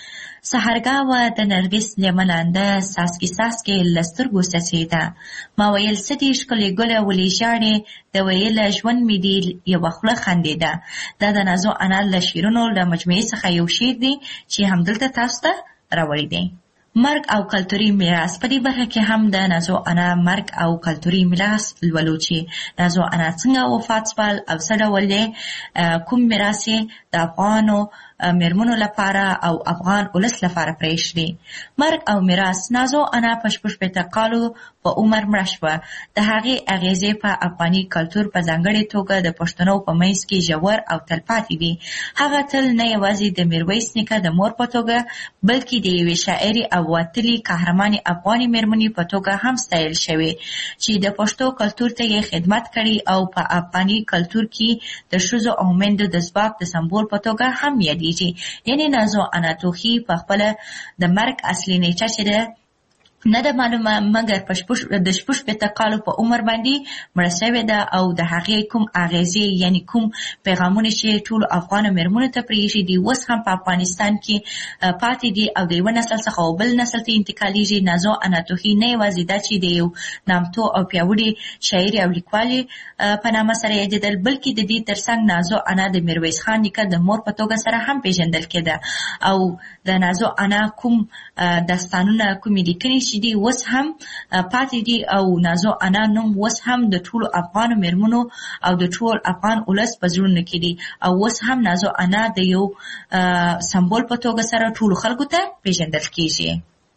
سحرګاوه د نرګس لیملانده ساسکي ساسکي له سترګو څڅېده، ما ویل څه دې ښکلې ګله ولې ژاړې، د ویله ژوند مې دې یوه خوله خندېده. دا د نازو انا له شعرونو له مجموعې څخه یو شعر دی چې همدلته تاسو ته راوړی دی. مرګ او کلتوري میراث. په دې برخه کې هم د نازو انا مرګ او کلتوري میراث لولو چې نازو انا څنګه وفات شول او څه ډول کوم میراث د افغانو مېرمنو لپاره او افغان ولس لپاره پرېښودی. مرګ او میراث. نازو انا په 86 کالو په عمر مړه شوه. د هغې اغیزې په افغاني کلتور په ځانګړې توګه د پښتنو په منځ کې ژور او تلپاتې دي. هغه تل نه یوازې د میرویس نیکه د مور په توګه بلکې د یوې شاعرې او وتلې قهرمانې افغاني مېرمنې په توګه هم ستایل شوې چې د پښتو کلتور ته یې خدمت کړی او په افغاني کلتور کې د ښځو او میندو د ځواک د سمبول په توګه هم یادېږي. یعنې نازو انا توخي په خپله د مرګ اصلي نیټه چې ده نه ده معلومه، مګر د 86 کالو په عمر باندې مړه شوې ده او د هغې کوم اغیزې یعنې کوم پیغامونه چې ټولو افغانو مېرمنو ته پرېښي دي اوس هم په افغانستان کې پاتې دي او د یوه نسل څخه او بل نسل ته انتقالېږي. نازو انا توخي نه یوازې دا چې د یو نامتو او پیاوړي شاعرې او لیکوالې په نامه سره یادېدل، بلکې د دې ترڅنګ نازو انا د میرویس خان نیکه د مور په توګه سره هم پېژندل کېده او د نازو انا کوم داستانونه کومې لیکنې چې دي اوس هم پاتې دي او نازو انا نوم اوس هم د ټولو افغانو مېرمنو او د ټول افغان ولس په زړونو کې دي او اوس هم نازو انا د یو سمبول په توګه سره ټولو خلکو ته پېژندل کېږي.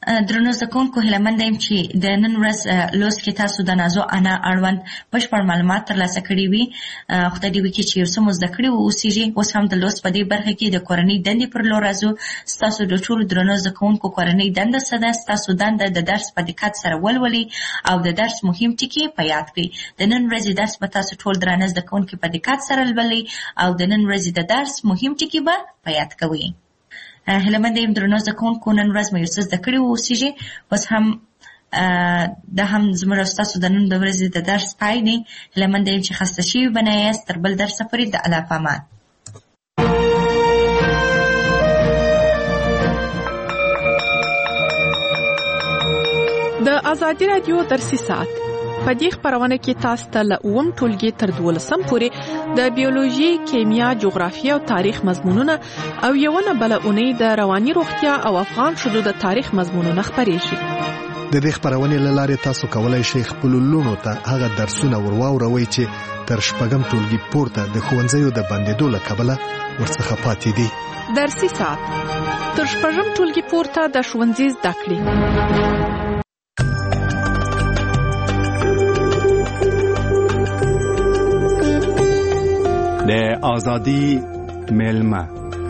درنو زده کوونکو هیله مند یم چې د نن ورځ لوست کې تاسو د نازو انا اړوند بشپړ معلومات ترلاسه کړي وي. خدای دې وکړي چې یو څه مو زده کړي واوسیږي. اوس هم د لوست په دې برخه کې د کورنۍ دندې پر لور راځو. ستاسو د ټولو درنو زده کوونکو کورنۍ دنده څه ده؟ ستاسو دنده د درس په دقت سره ولولئ او د درس مهم ټکي په یاد کړئ. د نن ورځې درس به تاسو ټول درانه زده کوونکي په دقت سره لولئ او د نن ورځې د درس مهم ټکي به په یاد کوئ. هیله مند یم درنو زده کوونکو نن ورځ مو یو څه زده کړي واوسیږي. اوس هم دا هم زموږ او ستاسو د نن د ورځې د درس پای دی. هیله مند یم چې خسته شوي به نه یاست. تر بل درسه پورې د الله په امان. د ازادي رادیو درسي ساعت په دې خبرونه کې تاسو ته له 9 ټولګي تر 12 پورې د بیولوژي، کیمیا، جغرافیه او تاریخ مضمونونه او یو نه بل اونۍ د رواني روغتیا او افغان شذو د تاریخ مضمونونه خبرېږي. د دې خبرونه لاره تاسو کولای شئ خپل لونو ته هغه درسونه ورواوروي چې تر شپږم ټولګي پورته د ښوونځیو د بندیدو له کبله ورڅخه پاتې دي. درسي ساعت تر شپږم ټولګي پورته د ښوونځي زده کړې. د ازادي ملما.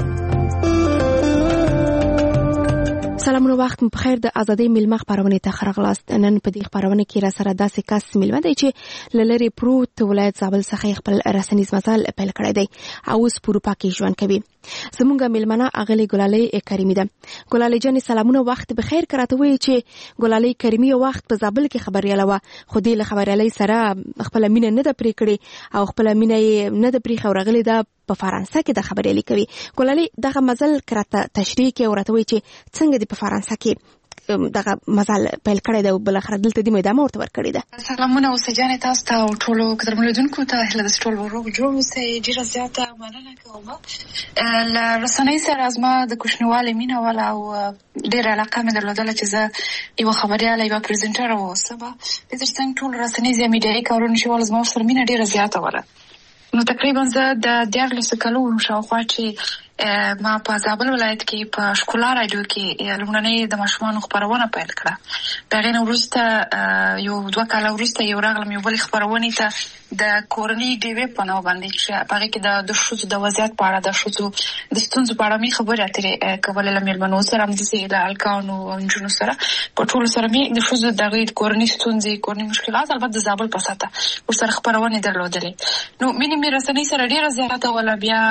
سلامونه، وخت مو بخیر. د ازادي ملما خبرونه ته خرغلاست. نن په دې خبرونه کې را سره داسې کس ملما دی چې لری پروت ولایت زابل څخه خپل رسنیز مزل پیل کړی دی او اوس په اروپا کې ژوند کوي. زمونږ ملمنه اغلی ګلالۍ کریمی ده. ګلالۍ جان سلامونه، وخت بخیر. کراته وی چې ګلالۍ کریمی یو وخت په زابل کې خبرياله و، خو دې له خبريالۍ سره خپل مینه نه ده پرې کړې او خپل مینه نه ده پرې خورغلی ده په فرانسه کې د خبريالۍ کوي. ګلالۍ دغه مزل کراته تشریح کې ورته وی چې څنګه د په فرانسه کې دغه مزل پیل کړی دی او بل اخر دلته د میدان ورته ورکړی ده. سلامونه اوسجانې تاسو ته او ټولو قدرمنونکو ته هله د ټولو ورو جوړ اوسئ. ډیره زیاته مننه کوم. له رسنۍ سره زما د کوښنیوالې مینه ولا او ډیره علاقه مې درلودله چې زه یو خبرياله یو پریزنټر اوسم. د ترڅنګ ټول رسنۍ زمي ډیره کارونه شول زما سره مینه ډیره زیاته وره. نو تقریبا زه د 14 کلونو شاوخوا چې ما په زابل ولایت کې په شکولا رادیو کې لومړنۍ د ماشومانو خبرونه پیل کړه. دغه نو وروسته یو 2 کال وروسته یو راغلم یو بل خبرونه ته د کورنۍ ډیوی په نوم باندې چې په کې د شوزو د وضعیت په اړه د شوزو د ستونزو په اړه می خبرې اترې کولې لمرمنو سره هم د سیده الکانو او انجونو سره په ټول سره می د شوزو د کورنۍ ستونزې کورنۍ مشکلات البته د زابل په ساته ورسره خبرونه درلودلې. نو مینه می رسنۍ سره ډیره زیاته ولا بیا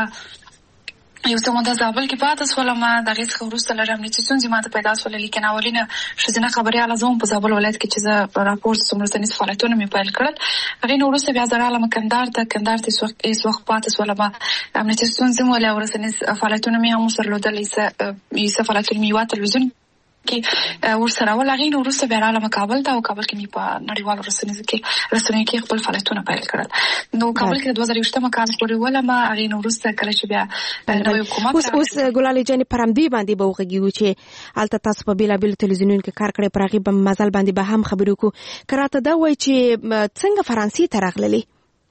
یو څه مده زابل کې پاتې سولم. دغه څخه وروسته لرم چې څنګه ماته پیدا سول لیکن اولینه شزنه خبرياله زوم په زابل ولایت کې چې زه راپورټ سمرستنی فعالیتونه مې پیل کړل. هغه نو وروسته بیا زراله مکندار ته ایس وخت پاتې سولم. امنیتي ستونزې مو له ورسنی فعالیتونه مې هم سره لودلې ایسه فعالیتونه مې وا تلویزیون کې ورسره ولغین وروسته بیا رااله کابل ته او کابل کې مې په نړیوالو رسنیو کې خپل فعالیتونه پیل کړل. نو کابل کې 2018 کال پورې ولما هغه نو وروسته کله چې بیا نوې حکومت اوس ګلالۍ جان پرمدی باندې به وغږیږي چې الته تاسو په بیلابل تلویزیونونو کې کار کړی پرغي په مزل باندې به هم خبرو کو کراته دا وای چې څنګه فرانسې ته راغللی.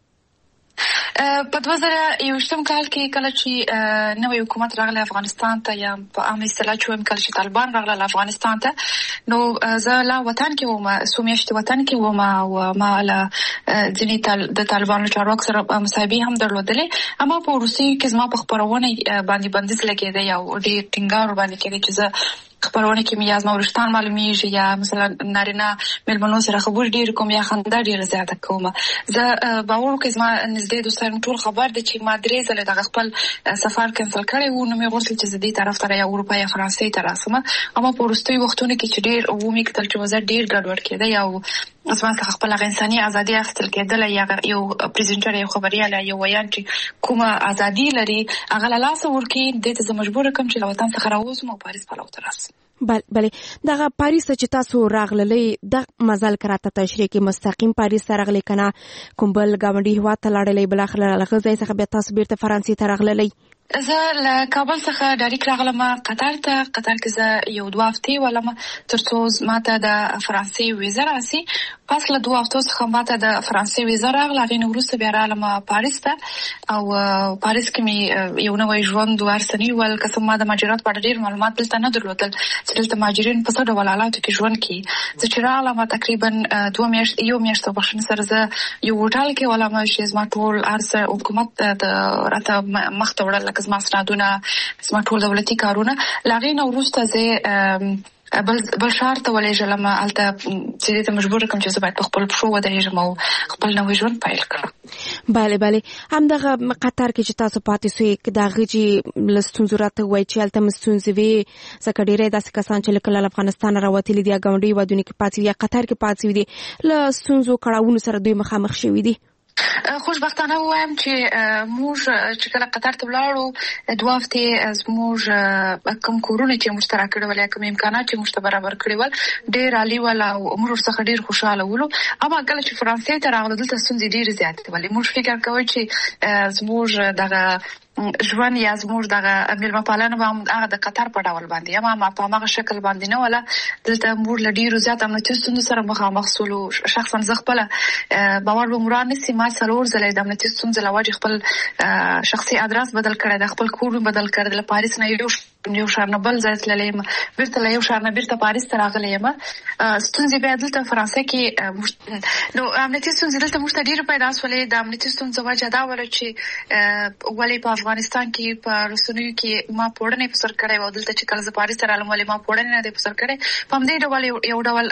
په 2021 کال کې کله چې نوې حکومت راغله افغانستان ته یا په عام اصطلاح چوم کله چې طالبان راغله افغانستان ته نو زه لا وطن کې وم سومیشت وطن کې وم او ما له ځینې د طالبانو چارواکو سره مصاحبې هم درلودلې. اما په روسي کې زما په خبرونه باندې بندیز لګېده یا ډېر ټینګار باندې کېده چې زه خبرونه کې میاز مورشتان معلومیږي یا مثلا نارینه ملمنو سره خبر ډیر کوم یا خندا ډیر زیاته کوم. زه باور کوم زما نږدې دوستان ټول خبر دي چې ما درې ځله د خپل سفر کینسل کړی وو. نو مې غوښتل چې زه دې طرف ته یا اروپا یا فرانسې ته راسم. اما په وروستي وختونو کې چې ډیر ومې کتل چې وزه ډیر ګډوډ کېده یا اسمان که خپل انساني ازادي اخیستل کېدل یا یو پریزنټر یو خبرياله یو ویان چې کومه ازادي لري هغه له لاسه ورکی د ته مجبور کوم چې وطن څخه راوځم او پاریس په لور راسم. بله دغه پاریس چې تاسو راغللې د مزل کراته تشریح کې مستقیم پاریس ته راغلې کنه کوم بل ګاونډي هوا ته لاړلې بل اخر لغه ځای څخه بیا تاسو بیرته فرانسې ته راغللې. زه له کابل څخه ډایرکټ راغلم قطر ته. قطر کې زه یو 2 هفتې ولم ترڅو ماته د فرانسې ویزه راسي. پس له 2 هفتو څخه ماته د فرانسې ویزه راغله. هغې نه وروسته بیا رالم پاریس ته او پاریس کې مې یو نوی ژوند ورسنی ول. که څه ما د مهاجرت په اړه ډېر معلومات دلته نه درلودل چې دلته مهاجرین په څه ډول حالاتو کې ژوند کوي. زه چې راغلم تقریبا 2 میاشتې بخښنې سره زه یو هوټل کې ولم چې زما ټول هر څه حکومت راته مخ ته وړل، لکه زما سندونه، زما ټول دولتي کارونه. له هغې نه وروسته زه بل ښار ته ولېږلم. هلته چې دې ته مجبور کړم چې زه باید په خپلو پښو ودرېږم او خپل نوی ژوند پیل کړم. بله همدغه قطر کې چې تاسو پاتې سوئ د هغې چې له ستونزو راته ووایي چې هلته مو ستونزې وې، ځکه ډېری داسې کسان چې لکه له افغانستانه راوتلي دي یا ګاونډي هېوادونو کې پاتې وي یا قطر کې پاتې وي دي، له ستونزو کړاوونو سره دوی مخامخ شوي دي. خوشبختانه وایم چې موږ چې کله قطر ته ولاړو 2 هفتې زموږ کوم کورونه چې موږ ته راکړي ول یا کوم امکانات چې موږ ته برابر کړي ول ډېر عالي ول او موږ ورڅخه ډېر خوشحاله ولو. اما کله چې فرانسې ته راغلو دلته ستونزې ډېرې زیاتې ولې. موږ فکر کوو چې زموږ دغه ژوند یا زموږ دغه میلمه پالنه به هغه د قطر په ډول باندې اما په هغه شکل باندې نه ولا. دلته موږ له ډېرو زیات امنیتي ستونزو سره مخامخ سولو. شخصا زه خپله باور به مو رانیسي، ما 4 ځله د امنیتي ستونزو له وجې خپل شخصي ادرس بدل کړی دی، خپل کور بدل کړی دی. له پاریس نه یو ښار نه بل ځای تللی یم، بېرته له یو ښار نه بېرته پاریس ته راغلی یم. ستونزې بیا دلته فرانسې کې نو امنیتي ستونزې دلته موږ ته ډېرې پیدا شولې. د امنیتي ستونزو وجه دا وله چې ولې په افغانستان کې په رسنیو کې ما پوړنې په سر کړی و. دلته چې کله زه پاریس ته رالم ولې ما پوړنې نه دی په سر کړی. په همدې ډول یو ډول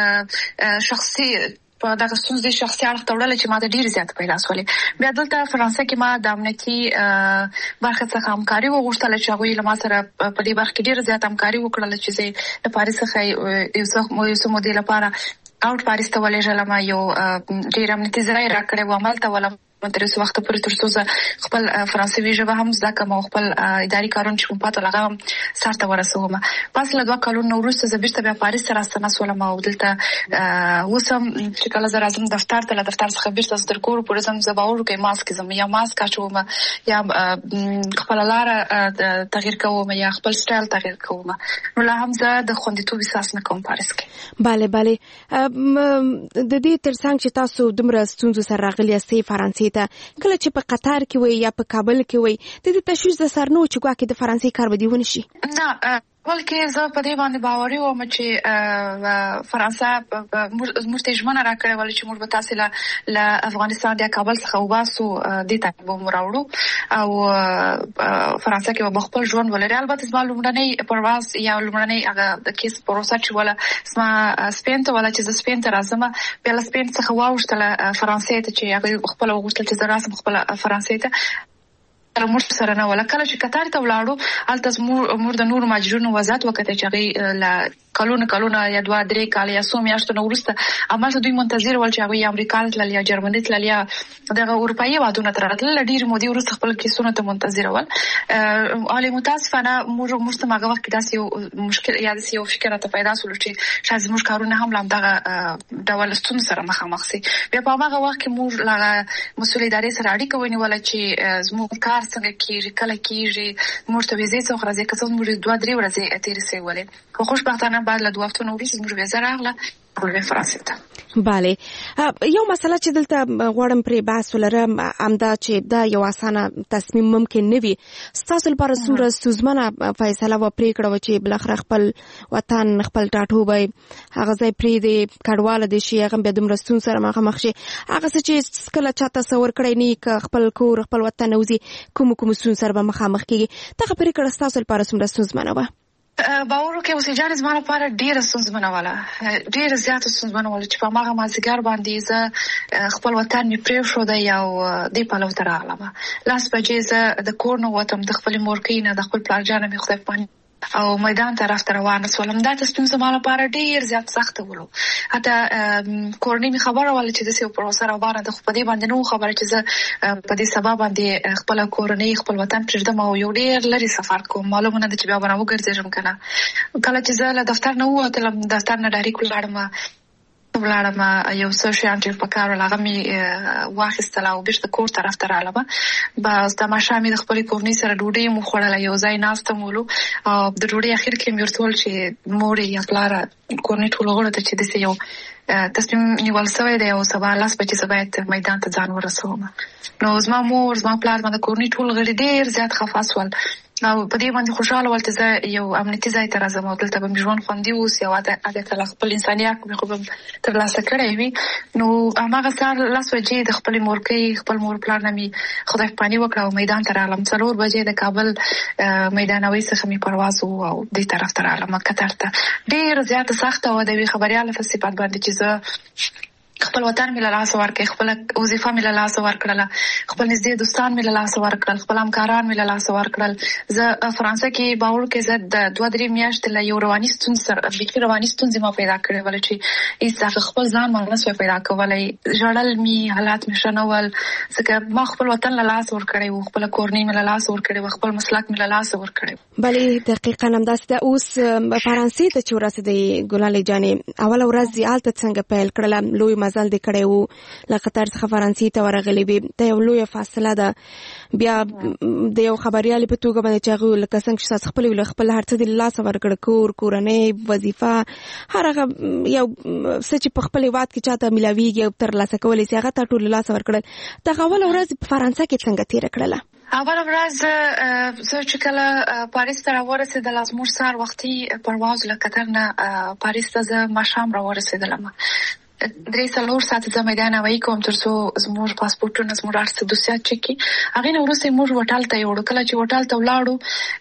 شخصي په دغه ستونزې شخصي اړخ ته وړله چې ما ته ډېرې زیاتې پیدا شولې. بیا دلته فرانسه کې ما د امنیتي برخې څخه همکاري وغوښتله چې هغوی له ما سره په دې برخه کې ډېره زیاته همکاري وکړله چې زه د پاریس څخه یو څه مودې لپاره اوټ پاریس ته ولېږلم. یو ډېر امنیتي ځای راکړی و، همالته ولم تر څو وخته پورې تر څو زه خپل فرانسوي ژبه هم زده کړم او خپل اداري کارونه چې کوم پاته هغه هم سر ته ورسوم. پس له 2 کلونو وروسته زه بېرته بیا پاریس ته راستنه شولم او دلته اوس هم چې کله زه راځم دفتر ته، له دفتر څخه بېرته زه تر کور پورې ځم، زه باور وکړئ ماسک ځم، یا ماسک اچوم یا خپله لاره تغییر کوم یا خپل سټایل تغییر کوم. نو لا هم زه د خوندیتوب احساس نه کوم پاریس کې. بله د دې ترڅنګ چې تاسو دومره ستونزو سره راغلي یاستئ فرانسې ته، کله چې په قطر کې وئ یا په کابل کې وئ د دې تشویش د سر نه و چې ګواکې د فرانسې کار به دې ونشي؟ نه، بلکې زه په دې باندې باوري وم چې فرانسه موږ ته ژمنه راکړې وله چې موږ به تاسې له افغانستان یا کابل څخه وباسو، دې ته به مو راوړو او فرانسه کې به خپل ژوند ولري. البته زما لومړنی پرواز یا لومړنی هغه د کیس پروسه چې وله زما سپین ته وله چې زه سپین ته راځم، بیا له سپین څخه واوښتله فرانسې ته چې هغوی خپله وغوښتل چې زه راسم خپله فرانسې ته. موږ سره نه وله. کله چې قطر ته ولاړو هلته موږ د نورو مهاجرینو وضعیت وکتل چې هغوی له کلونه یا 2-3 کاله یا څو میاشتو نه وروسته همالته دوی منتظر ول چې هغوی یا امریکا ته تلل یا جرمني تلل یا دغه اروپایي هېوادونو ته راتلل. له ډېرې مودې وروسته خپل کیسونو ته منتظر ول. حال متاسفانه موږ ته هغه وخت کې داسې یو مشکل یا داسې یو فکر راته پیدا شول چې شاید زموږ کارونه هم له همدغه ډول ستونزو سره مخامخ شي. بیا په هماغه وخت کې موږ له مسؤل ادارې سره اړیکه ونیوله چې زموږ کار څنګه کېږي، کله کېږي، موږ ته ویزې څوک راځي. که څه موږ 2-3 ورځې تېرې شوې، خو خوشبختانه بعد له 2 هفتو نه وروسته زموږ ویزه راغله فرانسې ته. بله، یو مسله چې دلته غواړم پرې بحث ولرم همدا چې دا یو اسانه تصمیم ممکن نه وي. ستاسو لپاره څومره ستونزمنه فیصله وه، پرېکړه وه چې بالاخره خپل وطن خپل ټاټوبی هغه ځای پرېږدي، کډواله دې شي، هغه بیا دومره ستونزو سره مخامخ شي. هغه څه چې کله چا تصور کړی نه وي که خپل کور خپل وطن نه وځي کومو ستونزو سره به مخامخ کېږي. دغه پرېکړه ستاسو لپاره څومره ستونزمنه وه؟ باور وکړئ اوسې جانې زما لپاره ډېره ستونزمنه وله، ډېره زیاته ستونزمنه وله چې په هماغه مازدیګر باندې زه خپل وطن مې پرېښودی او دې پلو ته راغلم. 10 بجې زه د کور نه ووتم، د خپلې مورکۍ نه، د خپل پلار جانه مې خدای پاک او میدان طرف ته روانه شولم. دا تصمیم زما لپاره ډېر زیات سخته ولو. حتی کورنۍ مې خبره وله چې داسې یو پروسه روانه ده، خو په دې باندې نه وه خبره چې زه په دې سبا باندې خپله کورنۍ خپل وطن پرېږدم او یو ډېر لرې سفر کوم. معلومه نه ده چې بیا به راوګرځېږم که نه. کله چې زه له دفتر نه ووتلم، دفتر نه ډایرکټ ولاړم ولاړم یو څه شیان چې په کار هغه مې واخیستل او بیرته کور طرف ته رالم. بس د ماښام د خپلې کورنۍ سره ډوډۍ مو خوړله، یو ځای ناستم ولو او د ډوډۍ اخر کې مې ورته وویل چې مور یا پلاره کورنۍ ټولو غړو ته چې داسې یو تصمیم نیول شوی دی او سبا 10 بجې زه باید میدان ته ځان ورسوم. نو زما مور زما پلار زما د کورنۍ ټول غړي ډېر زیات خفه شول او په دې باندې خوشاله ول چې زه یو امنیتي ځای ته راځم او دلته به مې ژوند خوندي اوسي او هغه خپل انساني حق مې خو به ترلاسه کړی وي. نو هماغه سهار 10 بجې د خپلې مورکۍ خپل مور پلار نه مې خدای پاني وکړه او میدان ته رالم. 4 بجې د کابل میدانوي څخه مې پرواز و او دې طرف ته رالم قطر ته. ډېر زیات سخته وه د یوې خبریاله په صفت باندې چې زه خپل وطن مې له لاسه ورکړ، خپل وظیفه مې له لاسه ورکړله، خپل نږدې دوستان مې له لاسه ورکړل، خپل همکاران مې له لاسه ورکړل. زه فرانسه کې باور کې زه د 2-3 میاشتې له یو رواني ستونزې سره بیخي رواني ستونزې ما پیدا کړې ول چې هیڅ خپل ځان ما نشوای پیدا کولی. ژړل مې، حالات مې ښه نه ول ځکه ما خپل وطن له لاسه ورکړی و، خپل کورنۍ مې له لاسه ورکړې و، خپل مسلک مې له لاسه ورکړی. بلې دقیقاً همداسې ده. اوس فرانسې ته چې ورسېدې ګلالۍ جانې، اوله ورځ یې هلته څنګه پیل کړله؟ لوی مزل دې کړی و، له قطر څخه فرانسې ته ورغلې وې، دا یو لویه فاصله ده. بیا د یو خبریالې په توګه باندې چې هغوی لکه څنګه چې تاسو خپل هر څه دې له لاسه ورکړه، کور، کورنۍ، وظیفه، هر هغه یو څه چې په خپل هېواد کې چاته میلاویږي او ترلاسه کولی شي هغه ته ټول له لاسه ورکړل. دغه اوله ورځ په فرانسه کې څنګه تېره کړله؟ اوله ورځ زه چې کله پاریس ته راورسېدله، زموږ سهار وختي پرواز له قطر نه پاریس ته زه ماښام راورسېدلم. 3-4 ساعته زه میدان هوایي کوم تر څو زموږ پاسپورټونه زموږ هر څه دوسیات چک کړي. هغې نه وروسته موږ هوټل ته یوړو. کله چې هوټل ته ولاړو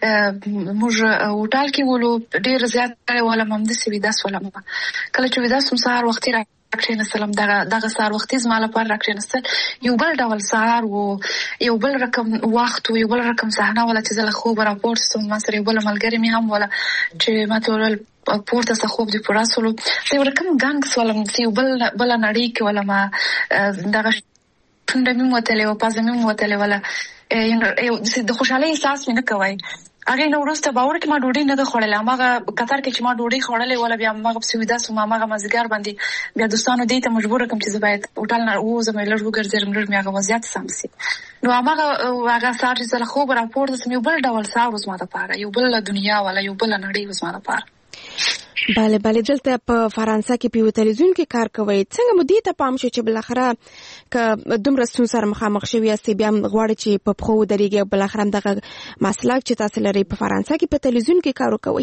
موږ هوټل کې ولو ډېر زیات ولم همداسې ویده شولم. کله چې ویده شوم سهار وختي راکښېنستلم. دغه سهار وختي زما لپاره راکښېنستل یو بل ډول سهار و، یو بل رقم وخت و، یو بل رقم صحنه وله چې زه له خوبه راپورته شوم. ما سره یو بله ملګرې مې هم وله چې ما ته وویل پورته څه خوب دې پوره شولو. زه یو رقم ګنګ شولم چې یو بله نړۍ کې ولم. دغه شونډه مې وتلې وه، پزه مې وتلې وله، د خوشحالۍ احساس مې نه کوی. هغې نه وروسته باور کې ما ډوډۍ نه ده خوړلې. هماغه قطر کې چې ما ډوډۍ خوړلې وله بیا هماغه پسې ویده شوم. هماغه مازدیګر باندې بیا دوستانو دې ته مجبوره کړم چې زه باید هوټل نه ووځم، لږ وګرځېدم، لږ مې هغه وضعیت سم شي. نو هغه سهار چې زه له خوبه راپورته شوم یو بل ډول سهار و زما دپاره، یو بله دنیا وله، یو بله نړۍ و زما دپاره. بله دلته په فرانسه کې په یو تلویزیون کې کار کوئ، څنګه مو دې ته پام شو چې بالاخره که دومره ستونزو سره مخامخ شوي یاستئ بیا هم غواړئ چې په پښو ودرېږئ او بالاخره هم دغه مسلک چې تاسو لرئ په فرانسه کې په تلویزیون کې کار وکوئ؟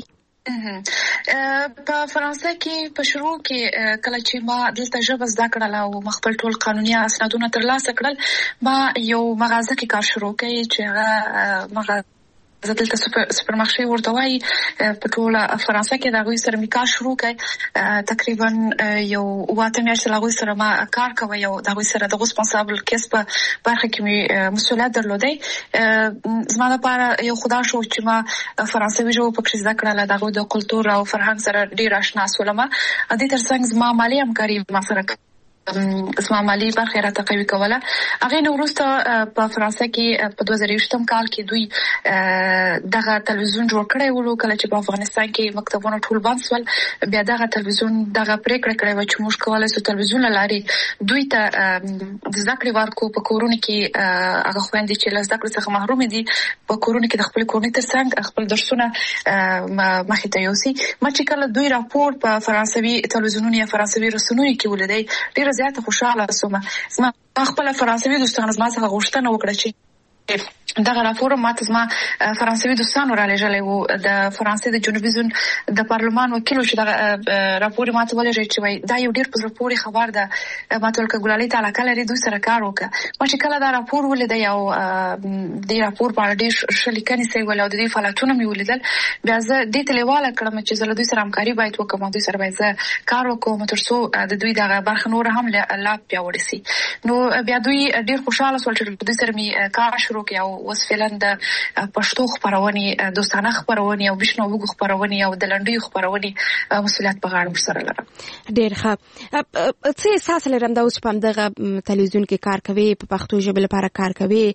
په فرانسه کې په شروع کې کله چې ما دلته ژبه زده کړله او ما خپل ټول قانوني اسنادونه ترلاسه کړل، ما یو مغازه کې کار شروع کړی چې هغه مغازه زه دلته سوپرمارشې ورته وایي. په ټوله فرانسه کې د هغوی سره مې کار شروع کړی. تقریبا یو 8 میاشتې له هغوی سره ما کار کوی او د هغوی سره د ریسپانسابل کیس په برخه کې مې مسؤلیت درلودی. زما لپاره یو خدا شو چې ما فرانسوي ژبه پکې زده کړله، د هغوی د کلتور او فرهنګ سره ډېر اشنا شولم. دې ترڅنګ زما مالي همکاري ما سره زما مالي برخه راته قوي کوله. هغې نه وروسته په فرانسه کې په 2020 کال کې دوی دغه تلویزیون جوړ کړی ولو. کله چې په افغانستان کې مکتبونه ټول بند شول، بیا دغه تلویزیون دغه پریکړه کړې وه چې موږ کولی شو تلویزیون له لارې دوی ته د زده کړې ورکړو. په کورونو کې هغه خویندې چې له زده کړې څخه محرومې دي په کورونو کې د خپل کورنۍ ترڅنګ خپل درسونه مخې ته یوسي. ما چې کله دوی راپور په فرانسوي تلویزیونونو یا فرانسوي رسنیو کې ولیدی ډېره زیاته خوشحاله شوم. زما خپل فرانسوي دوستانو زما څخه غوښتنه وکړه چې دغه راپور ماته زما فرانسوي دوستانو را لېږلی وو. د فرانسې د جنوبي زون د پارلمان وکیل چې دغه راپور ماته ولېږی چې وایي دا یو ډېر په زړه پورې خبر ده، ما ته ویل که ګلالۍ ته علاقه لري دوی سره کار وکړه. ما چې کله دا راپور ولیدی او دې راپور په اړه ډېر ښه لیکنې شوي ول او د دې فعالیتونه مې ولیدل، بیا زه دې ته لیواله کړم چې زه له دوی سره همکاري باید وکړم او دوی سره باید زه کار وکړم تر څو د دوی دغه برخه نوره هم لا پیاوړې شي. نو بیا دوی ډېر خوشحاله شول چې دوی سره مې کار شروع کړی او اوس فعلا د پښتو خبرونه دوستانه خبرونه او بشنو وګ خبرونه او د لنډي خبرونه مسولیت په غاړه ورسره لرم. ډېر ښه. څه احساس لرم دا اوس په دغه تلویزیون کې کار کوي، په پښتو ژبه لپاره کار کوي،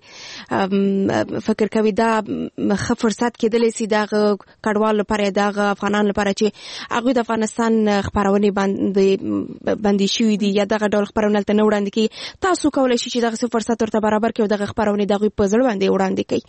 فکر کوي دا ښه فرصت کېدلی سي د کډوالو لپاره، د افغانانو لپاره چې هغوی د افغانستان خبرونه باندې شوي دي یا دغه ډول خبرونه هلته نه وړاندې کوي، تاسو کولی شئ چې دغسې فرصت ورته برابر کړئ او دغه خبرونه د هغوی په زړه باندې وړاندې کړئ؟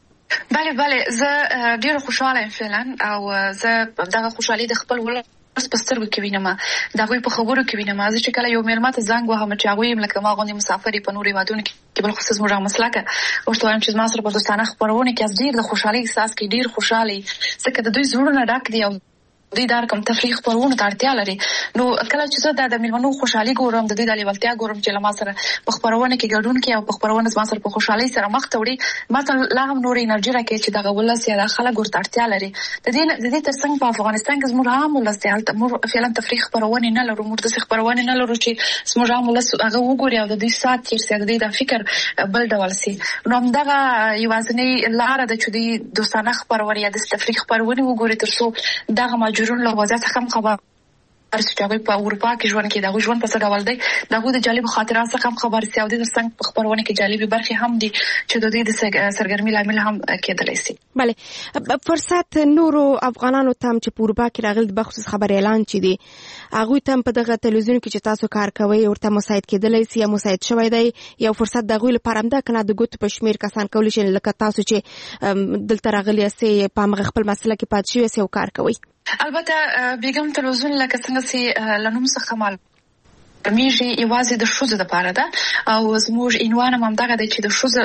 بله زه ډېره خوشحاله یم فعلا، او زه دغه خوشحالي د خپل ولس په سترګو کې وینم، د هغوی په خبرو کې وینم. زه چې کله یو مېلمه ته زنګ وهم چې هغوی لکه ما غوندې مسافر په نورو هېوادونو کې بل خصوص زموږ مسلکه ورته وایم چې زما سره په دوستانه خپرونه کې ډېر د خوشحالۍ احساس کوي، ډېر خوشحاله ځکه د دوی زړونه ډک دي او دوی دا رقم تفریح خبرونه ته اړتیا لري. نو کله چې زه د میلمنو خوشحالي ګورم، د دوی د لیوالتیا ګورم چې له ما سره په خبرونه کې ګډون کوي او په خبرونه زما سره په خوشحالۍ سره مخ ته وړي، ما ته لا هم نور انرژي راکوي چې دغه ولس یا د خلک ورته اړتیا لري. د دې ترڅنګ په افغانستان کې زموږ عام ولس دی، هلته موږ فعلا تفریح خبرونه نه لرو، موږ داسې خبرونه نه لرو چې زموږ عام ولس هغه وګوري او د دوی سات تېر سي، د دوی د فکر بل ډول سي. نو همدغه یوازینۍ لاره ده چې دوی دوستانه خبرونه یا د تفریح خبرونه وګوري تر څو دغه ماجرون له وضعیت څخه خبر چې هغوی په اروپا کې ژوند کوي، د هغوی ژوند په څه ډول دی، د هغوی د جالبو خاطراتو څخه هم خبر سي او د ترڅنګ په خبرونه کې جالبې برخې هم دي چې د دوی د سرګرمۍ لامل هم کېدلی سي. بله، فرصت نورو افغانانو ته هم چې په اروپا کې راغلي بخصوص خبر اعلان چې دی هغوی ته هم په دغه تلویزیون کې چې تاسو کار کوئ ورته مساعد کېدلی سي یا مساعد شوی دی، یو فرصت د هغوی لپاره هم ده که نه د ګوتو په شمېر کسان کولی شي لکه تاسو چې دلته راغلي یاستئ په همغه خپل مسله کې پاتې شوي یاستئ او کار کوئ؟ البته بیګم تلویزیون لکه څنګه چې له نوم څخه معلومیږي یوازې د ښځو دپاره ده او زموږ عنوان هم همدغه دی چې د ښځو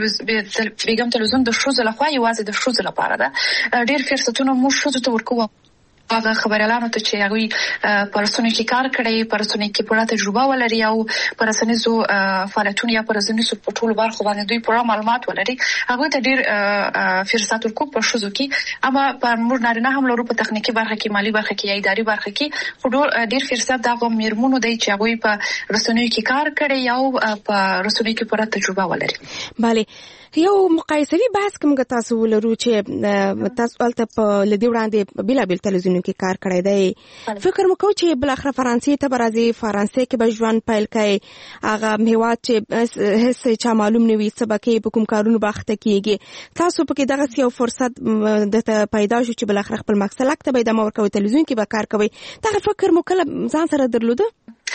بیګم تلویزیون د ښځو لخوا یوازې د ښځو لپاره ده. ډېر فرصتونه موږ ښځو ته ورکوو، هغه خبريالانو ته چې هغوی په رسنیو کې کار کړی، په رسنیو کې پوره تجربه ولري او په رسنیزو فعالیتونو یا په رسنیزو په ټولو برخو باندې دوی پوره معلومات ولري، هغوی ته ډېر فرصت ورکوو په ښځو کې. اما په موږ نارینه هم لرو په تخنیکي برخه کې، مالي برخه کې یا اداري برخه کې، خو ډېر فرصت د هغو میرمنو دی چې هغوی په رسنیو کې کار کړی او په رسنیو کې پوره تجربه ولري. بله، یو مقایسوي بحث کوم تاسو ولرو چې تاسو هلته په له دې وړاندې بېلابېل تلویزیونونو کې کار کړی دی، فکر مو کوو چې بالاخره فرانسې ته به راځئ، فرانسې کې به ژوند پیل کوئ، هغه هېواد چې هېڅ چا معلوم نه وي څه به کوي، په کوم کارونو به اخته کېږي، تاسو پکې دغسې یو فرصت درته پیدا شو چې بالاخره خپل مسلک ته به ادامه ورکوئ، تلویزیون کې به کار کوئ، دغه فکر مو کله ځان سره درلوده؟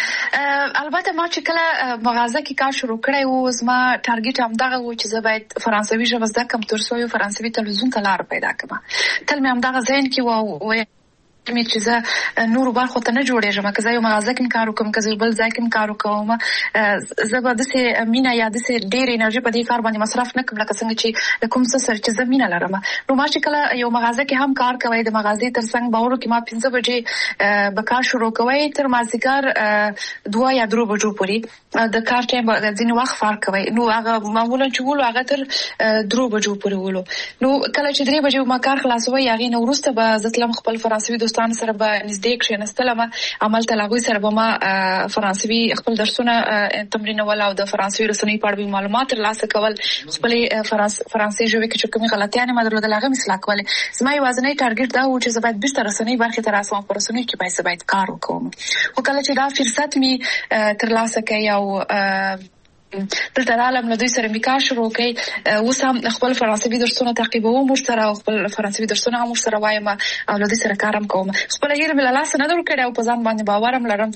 البته ما چې کله مغازه کې کار شروع کړی و، زما ټارګټ همدغه و چې زه باید فرانسوي ژبه زده کړم تر څو یو فرانسوي تلویزیون ته لاره پیدا کړم. تل مې همدغه ذهن کې و چې زه نورو برخو ته نه جوړېږم، که زه یو مغازه کې کار وکړم، که زه بل ځای کې کار وکړم، زه به داسې مینه یا داسې ډېرې انرژي په دې کار باندې مصرف نه کړم لکه څنګه چې د کوم څه سره چې زه مینه لرم. نو ما چې کله یو مغازه کې هم کار کوی، د مغازې تر څنګ باور وکړئ ما 5 بجې به کار شروع کوی تر مازدیګر 2 یا 3 بجو پورې د کار ټایم ځینې وخت فرق کوي. نو هغه معمولا چې ولو هغه تر 3 بجو پورې ولو. نو کله چې 3 بجې ما کار خلاصوي، هغې نه وروسته به زه تلم خپل فرانسوي دوستان سره به نږدې کښېنستلم، همالته له هغوی سره به ما فرانسوي خپل درسونه تمرینول او د فرانسوي رسنیو په اړه به معلومات ترلاسه کول، خپلې فرانسې ژبې کې چې کومې غلطیانې ما درلودل هغه مې اصلاح کولې. زما یوازینی ټارګټ دا و چې زه باید بېرته رسنۍ برخې ته راسم او په رسنیو کې باید کار وکړم. خو کله چې دا فرصت مې ترلاسه کړی او دلته رالم، له دوی سره مې کار شروع کړی، اوس هم خپل فرانسوي درسونه تعقیبوم ورسره او خپل فرانسوي درسونه هم ورسره وایم او له دوی سره کار هم کوم. خپله هیله مې له لاسه نه در کړې او په ځان باندې باور هم لرم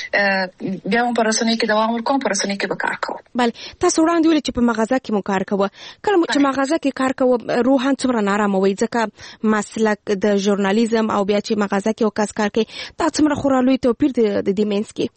چې بیا هم په رسنیو کې دوام ورکوم، په رسنیو کې به کار کوم. بله، تاسو وړاندې ویلې چې په مغازه کې مو کار کوه، کله چې مغازه کې کار کوه روحاً څومره نارامه وئ؟ ځکه مسلک د ژورنالیزم او بیا چې مغازه کې یو کس کار کوي دا څومره خورا لوی توپیر د دې منځ کې؟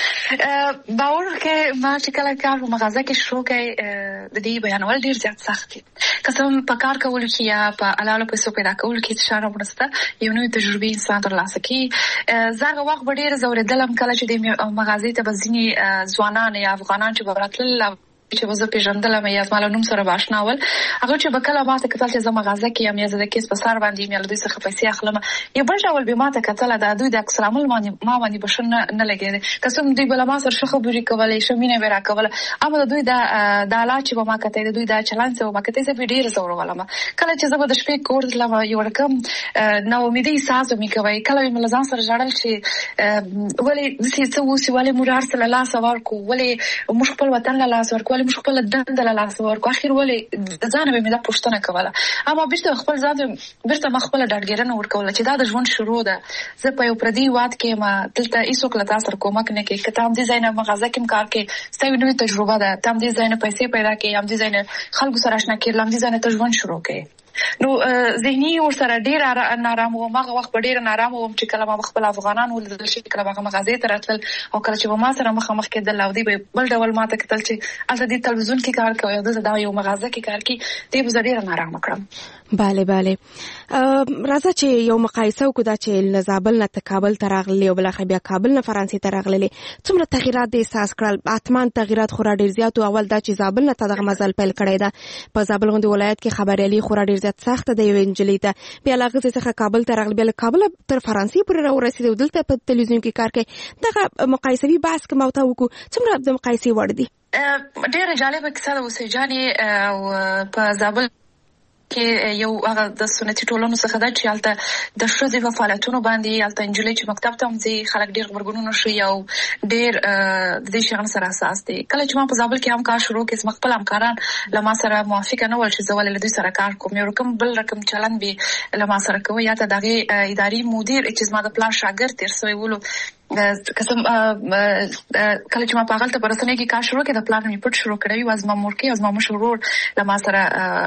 باور کې ما چې کله کار په مغازه کې شروع کړی د دې بیانول ډېر زیات سخت دي، قسم په کار کولو کې یا په حلاله پیسو پیدا کولو کې څه شانه ورسته یو نوې تجربې انسان ترلاسه کوي. زه هغه وخت به ډېر ځورېدلم کله چې د مغازې ته به ځینې ځوانان یا افغانان چې به راتلل چې وزه پیژندلم یا زما له نوم سره آشنا ول هغه چې بکله ماته کتل چې زما غازه کې یم یا زه د کیس په سر باندې یم دوی څخه پیسې اخلم یو بل ډول به ماته کتل د دوی د عکس العمل ما باندې بشن نه لګیږي قسم دوی بل ما سره شخه بوري کولای شمینه ورا کوله اما دوی د لا چې ما کته دوی د چلان څه ما کته څه ډیر زور ولما کله چې زه د شپې کور لم یو رقم نو امیدي احساس مې کوي کله مې لزان سره جړل چې ولې د څه وسی ولې مرار سره لا سوار کو ولې مش خپل وطن لا سوار کو ولې مش خپل دند لا سوار کو اخر ولې د ځان به مې دا پوښتنه کوله اما بیرته خپل ځان بیرته مخبل ډاډګرنه ورکول چې دا د ژوند شروع ده زه په یو پردي واد کې ما دلته هیڅ کله تاسو کومک نه کوي کته هم دي زاینه مغازه کې کار کې ستوي نوې تجربه ده تم دي زاینه پیسې پیدا کوي هم دي زاینه خلکو سره آشنا کړل هم دي زاینه ژوند شروع کوي نو ذهني ورسره ډیر نارام و ماغه وخت ډیر نارام و چې کله ما خپل افغانان ولدل شي کله ما مغازه ته راتل او کله چې ما سره مخ کې د لاودي بل ډول ما ته کتل چې الته د تلویزیون کې کار کوي او د یو مغازه کې کار کوي دې به ډیر نارام کړم bale راځه چې یو مقایسه وکړو چې لزابل نه کابل ته راغلي او بل اخر بیا کابل نه فرانسې ته راغلي څومره تغیرات د احساس کړل اتمان تغیرات خورا ډیر زیات او اول دا چې زابل نه دغه مزل پیل کړی دا په زابل غوندي ولایت کې خبريالي خورا ډیر سخت د یو انجلۍ ته بیا لاغه څخه کابل ته راغلی بیا کابل تر فرانسې پورې ورسېد دلته په تلویزیون کې کار کوي دغه مقایسوي بحث کوم او ته وکړو څومره د مقایسې وړ دي ډېر جالبه کیسه ده وسېجاني او په زابل کې یو هغه د سنتي ټولنو څخه ده چې الته د ښځې په فعالیتونو باندې الته انجلۍ چې مکتب ته ځي خلک ډېر خبرګونونه شي او ډېر د دې شیانو سره اساس دي کله چې ما په زابل کې هم کار شروع کړ خپل همکاران له ما سره موافقه نه ول چې زه ولې دوی سره کار کوم یو رقم چلن به له ما سره کوي یا ته دغه اداري مدیر چې زما د پلان شاګرد تر سوی ولو قسم کله چې ما په هغه ته پرسنه کې کار شروع کړ د پلان می پټ شروع کړی واز ما مورکي از ما مشرور له ما سره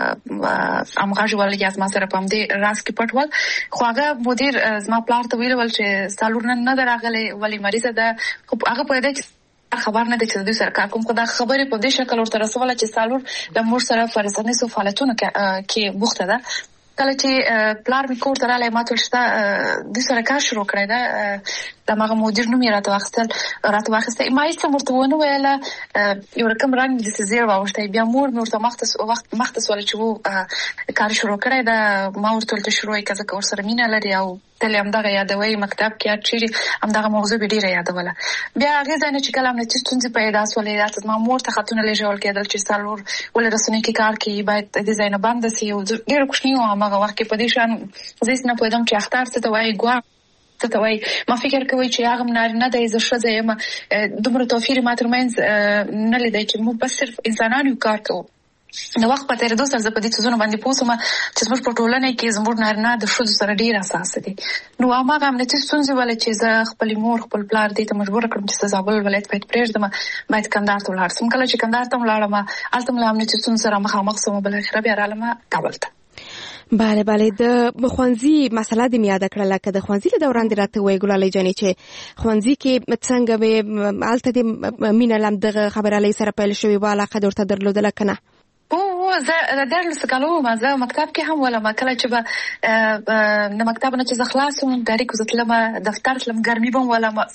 امغاج ول یا ما سره پم دي راس کې پټ ول خو هغه مدیر زما پلان ته ویل چې سالور نه دراغله ولی مریض ده هغه په دې خبر نه دي چې دوی سره کار کوم خو دا خبره په دې شکل ورته رسوله چې سالور د مور سره فرزانه سو فعالیتونه کې بوخته ده کله چې پلار می کور تراله ما ټول شته د سره کار شروع کړی دا د ماغه مدیر نوم راته واخسته ما هیڅ مرته ونه ویله یو رقم رنګ د سزیر واوښته بیا مور مرته مختص ول چې کار شروع کړی دا ما ورته شروع کړه که ور سره مینه لري او تل هم دغه یادوي مکتب کې چې هم دغه موضوع به ډیره یادوله بیا هغه ځنه چې کلام نه چې ستونزې پیدا سولې راته ما مور ته خاتون لږول کېدل چې سالور ولې رسنۍ کې کار کوي باید د ډیزاین باندې سي او ډیره کوښنی و هغه وخت کې په دې شان زه نه پوهیدم چې اختر څه ته وایي ګوا ته وایي ما فکر کوي چې هغه نه د عزت ښځه یم دومره توفیر ما ترمنځ نه لیدای چې موږ بس صرف انسانانو کار کوو نو وخت په تیر دوه سره په دې څه باندې پوسوم چې زموږ په ټولنه کې زموږ نارینه د ښځو سره ډیر اساس دي نو هغه هم نتیجه ستونزې ولې چې زه خپل مور خپل پلار دې ته مجبور کړم چې زابل ولایت په پرېږدم باید کندهار ته ولاړ سم کله چې کندهار ته ولاړم البته مله هم نتیجه ستونزې سره مخامخ سوم بل اخر بیا رالم کابل ته bale د خوانزي مسله د میاده کړل که د خوانزي له دوران د راته وای ګلالي جانې چې خوانزي کې څنګه به الته د مینه لم دغه خبره لې سره پیل شوی و علاقه درته درلودل کنه زه د درس کالو ما زه مکتب کې هم ولا کله چې به د مکتب نه چې خلاصوم ډایرک وزتلم دفتر تلم ګرمي بم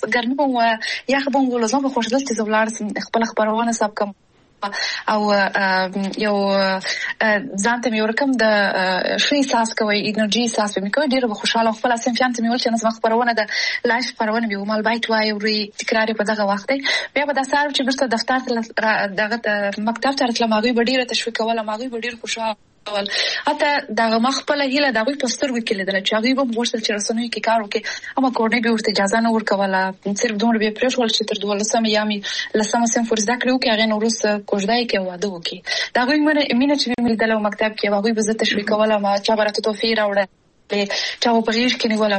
و یا خبم ولزم به خوشدل چې زولار خپل خبرونه سب کوم او یو ځانته مې ورکم د شي احساس کوي انرژي احساس مې کوي ډیره خوشاله خپل اسیم فانت مې ول چې نظم خبرونه د لایف خبرونه به مال بایت وای او تکرار په دغه وخت بیا به د سار چې برسته دفتر دغه مکتب ته راتلم هغه ډیره تشویق کوله هغه ډیره خوشاله حتی دغه مخبل هیله دغه پوسټر وکړل چې هغه به ورسره چې رسنوي کې کار وکړي اما کورنۍ به ورته اجازه نه ورکوله صرف دومره به پرېښول چې تر 12 یامي لسمه سم فرض کړو کې هغه نورس کوژدای کې واده وکړي دغه مینه چې مې دلته مکتب کې هغه به زه تشویق کوله ما چا برته توفیر راوړل چا په غیر کې نیولم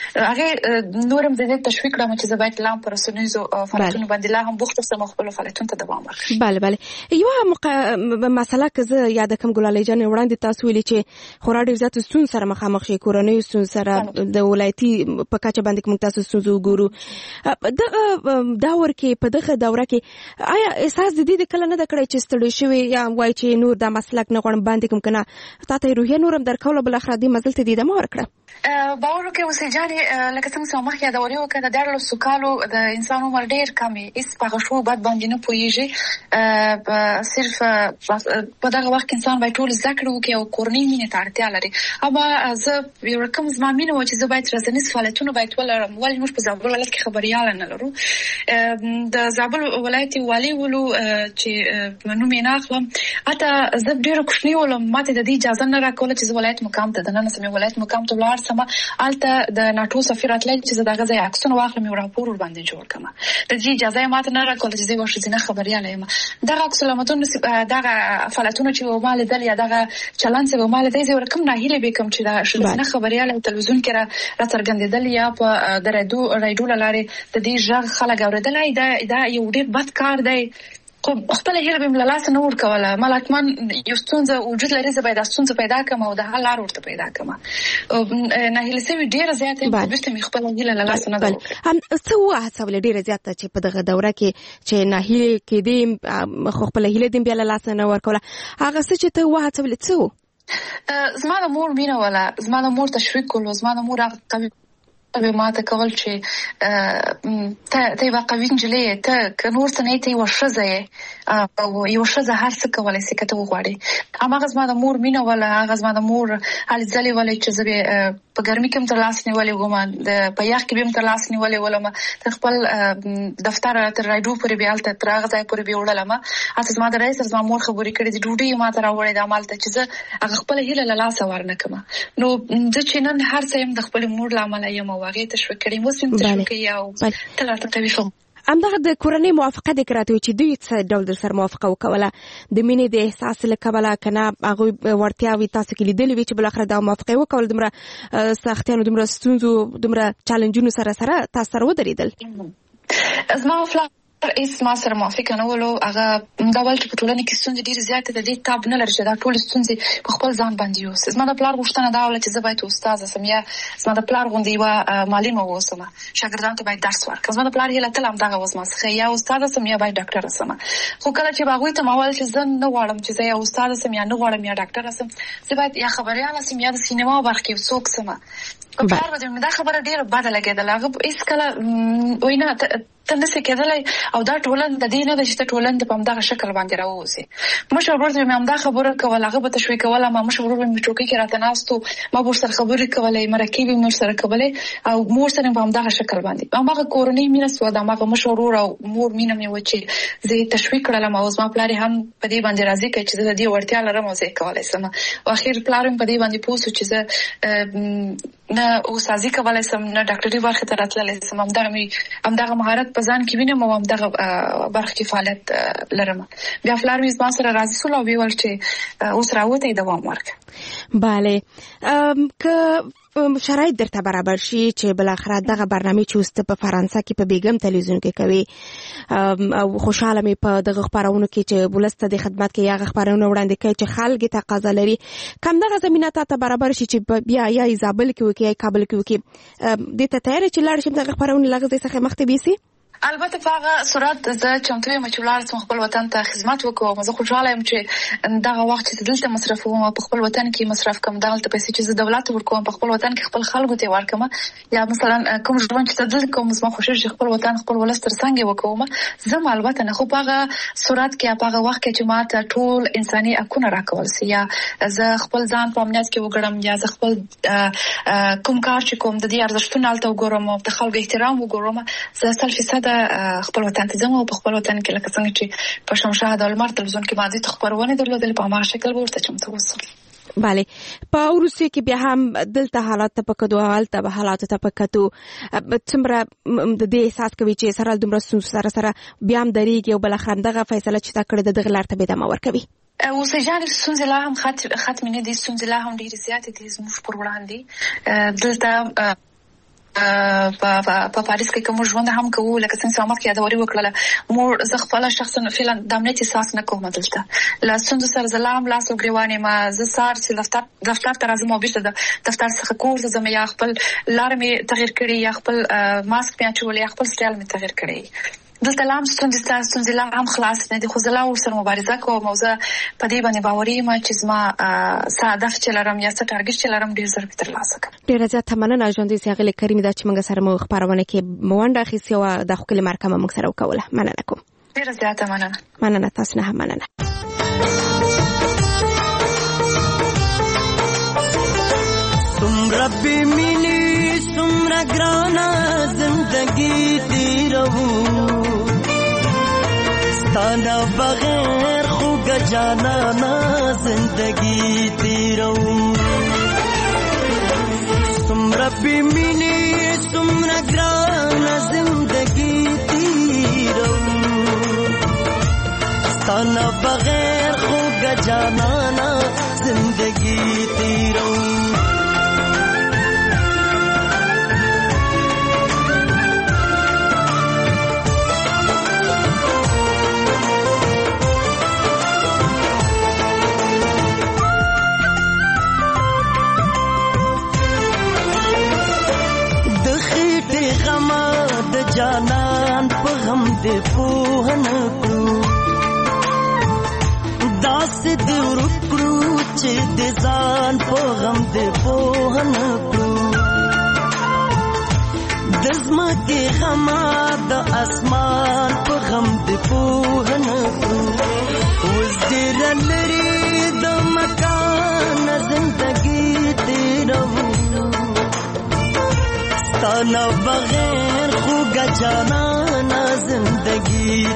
هغه نورم د تشویق کړم چې زه باید لام پر سنوزو فعالیتونو باندې لا هم بوخت سم خپل فعالیتونو ته دوام ورکړم bale یو مسله که زه یاد کوم ګلالي جان وړاندې تاسو ویلي چې خورا ډیر زیات ستون سره مخامخ شي کورنۍ ستون سره د ولایتي په کچه باندې کوم تاسو ستونزو ګورو دغه داور کې په دغه دوره کې آیا احساس د دې کله نه د کړی چې ستړي شوی یا وای چې نور د مسلک نه غوړم باندې کوم کنه تاسو روحي نورم درکول بل اخر دې مزل ته دیدم باور کړه باور وکړئ اوسې جانې لکه څنګه چې مخکې یادوري وکړه د 14 کالو د انسان عمر ډېر کم هیڅ په شو بد باندې نه پوهېږي صرف په دغه وخت انسان باید ټول زده کړه وکړي او کورنۍ مینې ته اړتیا لري. اما زه یو رقم زما مینه وه چې زه باید رسنیز فعالیتونه باید ولرم ولې موږ په زابل ولایت کې خبریاله نه لرو. د زابل ولایت والي ولو چې نوم یې نه اخلم حتی زه ډېره کوچنۍ ولم ماته د دې اجازه نه راکوله چې زه ولایت مقام ته دننه سم ولایت مقام ته ولاړ الته د ناتو سفیر اتلای چې دغه ځای عکسونه واخلم یو راپور ور باندې جوړ کړم. د دې اجازه ماته نه راکوله چې زه ورشي نه خبرياله یم. دغه عکسونه دغه فعالیتونه چې و مال دل یا دغه چلن چې و مال دې زه ورکم نه هیله به کوم چې دا نه خبرياله تلویزیون کې را څرګندېدل یا په د رادیو لارې د دې ژغ خلک اوریدلای دا یو ډېر بد کار دی. خپل هیله به ملاله نه ورکوله ملاتمن یو ستونزه وجود لري زه باید ستونزه پیدا کړم او د حل لار ورته پیدا کړم. نه هیله سوي ډیره زیاته په بیرته می خپل هیله لاله نه ده. هم څه واه څول ډیره زیاته چې په دغه دوره کې چې نه هیله کې دې خپل هیله دې بیا لاله نه ورکوله هغه څه چې ته واه څول څه زما د مور مینه ولا زما د مور تشویق کول زما د مور هغه به ما ته کول چې ته واقعي انجلې ته کنور څه نه ته وشزه او یو شزه هر څه کولای شي کته وغواړي. هغه زما د مور مینه ولا هغه زما د مور حال ځلې ولې چې زه په ګرمي کې تر لاس نیولې وم د په یخ کې به تر لاس نیولې ولم تر خپل دفتر تر رادیو پورې به الته تر هغه ځای پورې به وړلم. اته زما د رئیس زما مور خبرې کړې دي ډوډۍ ما ته راوړې د عمل ته چې زه هغه خپل هیله لاله ورنه کما. نو د چینن هر څه يم د خپل مور لامل یم واغې تشویق کړي مو سم تشویق یو تلته کوي شو. همدغه د کورنۍ موافقه د کراته چې دوی څه ډول در سره موافقه وکوله د مینې د احساس لکبله کنه هغه ورتیاوي تاسو کې لیدلې وی چې بل اخر دا موافقه وکول دمره سختیانو دمره ستونزو دمره چالنجونو سره تاسو سره ودرېدل. زما فلا اس ما سره موافقه نه ولو هغه دا ول چې په ټولنه کې ستونزې ډېر زیات د دې تاب نه لري چې دا ټول ستونزې په خپل ځان باندې یوسي. زما د پلار غوښتنه دا ول چې زه باید استاد سم یا زما د پلار غوندې و معلم اوسم شاګردانو ته باید درس ورکړم. زما د پلار هیله تل هم دغه وسمه څخه یا استاد سم یا باید ډاکټر سم. خو کله چې باغوي ته ماول چې زه نه غواړم چې زه یا استاد سم یا نه غواړم یا ډاکټر سم زه باید یا خبريال سم یا د سینما برخه کې څوک سم. په کار باندې دا خبره ډیره بده لګیدله. هغه هیڅ کله وینا تنه څه کېدلای او دا ټولن د دې نه د چې ټولن په همدغه شکل باندې راوځي. مشر ورته مې همدا خبره کوله هغه به تشویق کوله ما مشر ورته مې ټوکی کې راته ناستو ما ور سره خبرې کولې مرکې به مور سره کولې او مور سره په همدغه شکل باندې هغه کورنۍ مینه سو دا هغه مشر ور او مور مینه مې و چې زه تشویق کړم او زما پلار هم په دې باندې راضي کړ چې د دې ورتیا لرم او زه کولای سم. او اخر پلار په دې باندې پوسو چې زه نه اوسازي کولای سم نه ډاکټري برخه ته راتللی سم. همدغه مهارت په ځان کې وینم او همدغه برخه کې فعالیت لرم. بیا فلار مې زما سره راضي سول او ویل چې اوس راوته دوام ورک. بله که شرایط درته برابر شي چې بل اخر دغه برنامه چې اوس په فرانسه کې په بیګم تلویزیون کې کوي او خوشاله مې په دغه خبرونو کې چې ولسته د خدمت کې یا خبرونه وړاندې کوي چې خلک تقاضا لري کم دغه زمينه ته برابر شي چې بیا یا زابل کې وکي یا کابل کې وکي د ته تیار چې لاړ شي دغه خبرونه لغزه څخه مخته بيسي. البته په هغه صورت زه چمتو یم چې ولر خپل وطن ته خدمت وکړم. زه خوشاله یم چې دغه وخت چې دلته مصرفوم په خپل وطن کې مصرف کوم دلته پیسې چې زه دولت ورکوم په خپل وطن کې خپل خلکو ته ورکوم یا مثلا کوم ژوند چې دلته کوم زما خوشاله خپل وطن خپل ولستر څنګه وکوم. زه البته نه خو په هغه صورت کې په هغه وخت کې چې ماته ټول انساني حقونه راکول سي یا زه خپل ځان په امنیت کې وګړم یا زه خپل کوم کار چې کوم د دې ارزښتونه الته وګورم او د خلکو احترام وګورم. زه 100% خپل وطن ته ځم او په خپل وطن کې لکه څنګه چې په شمشاد او لمر تلویزیون کې باندې تخبرونه درلودل په ما شکل ورته چمتو وسو. بله په روسیه کې بیا هم دلته حالات ته پکدو حالت به حالات ته پکتو څومره د دې احساس کوي چې سره دومره سره بیا هم درېږي او بل اخر دغه فیصله چې تا کړې د دغه لار ته به د مور کوي. اوسېجان ستونزې لا هم ختم نه دي. ستونزې لا هم ډېرې زیاتې دي زموږ پر وړاندې. دلته په پاریس کې کوم ژوند هم کوو لکه څنګه چې مخکې یادوري وکړه مور زه خپل شخصا فعلا د امنیت احساس نه کوم. دلته لا څنګه سره زلام لاس او غریوانه ما زه سار چې دفتر ته راځم او بیرته د دفتر څخه کور ته ځم یا خپل لار مې تغیر کړی یا خپل ماسک مې اچول یا خپل سټایل مې تغیر کړی. دلته لام ستونزې لا هم خلاص نه دي، خو زه لا ورسره مبارزه کوم او زه په دې باندې باوري یم چې زما څه هدف چې لرم یا څه ټارګټ چې لرم ډېر ژر به ترلاسه کړم. ډېره زیاته مننه ژوندۍ ښاغلې کریمې دا چې موږ سره مو خپرونه کې ونډه اخیستې وه، د ښکلې مرکه موږ سره وکوله. مننه کوم. ډېره زیاته مننه. تاسو نه هم مننه. سمرا بمینی سمرا گرانا زندگی تیرو ستانا بغیر خوگ جانانا زندگی تیرو سمرا بمینی سمرا گرانا زندگی تیرو ستانا بغیر خوگ جانانا زندگی تیرو جانان په غم دې پوهن کړو داسې دې ورکړو چې دې ځان په غم دې پوهن کړو د ځمکې غم د اسمان په غم دې پوهن کړو اوس ډېر لري د مکان زندګي تیرو ستانه بغیر خوږه جانانه زندگی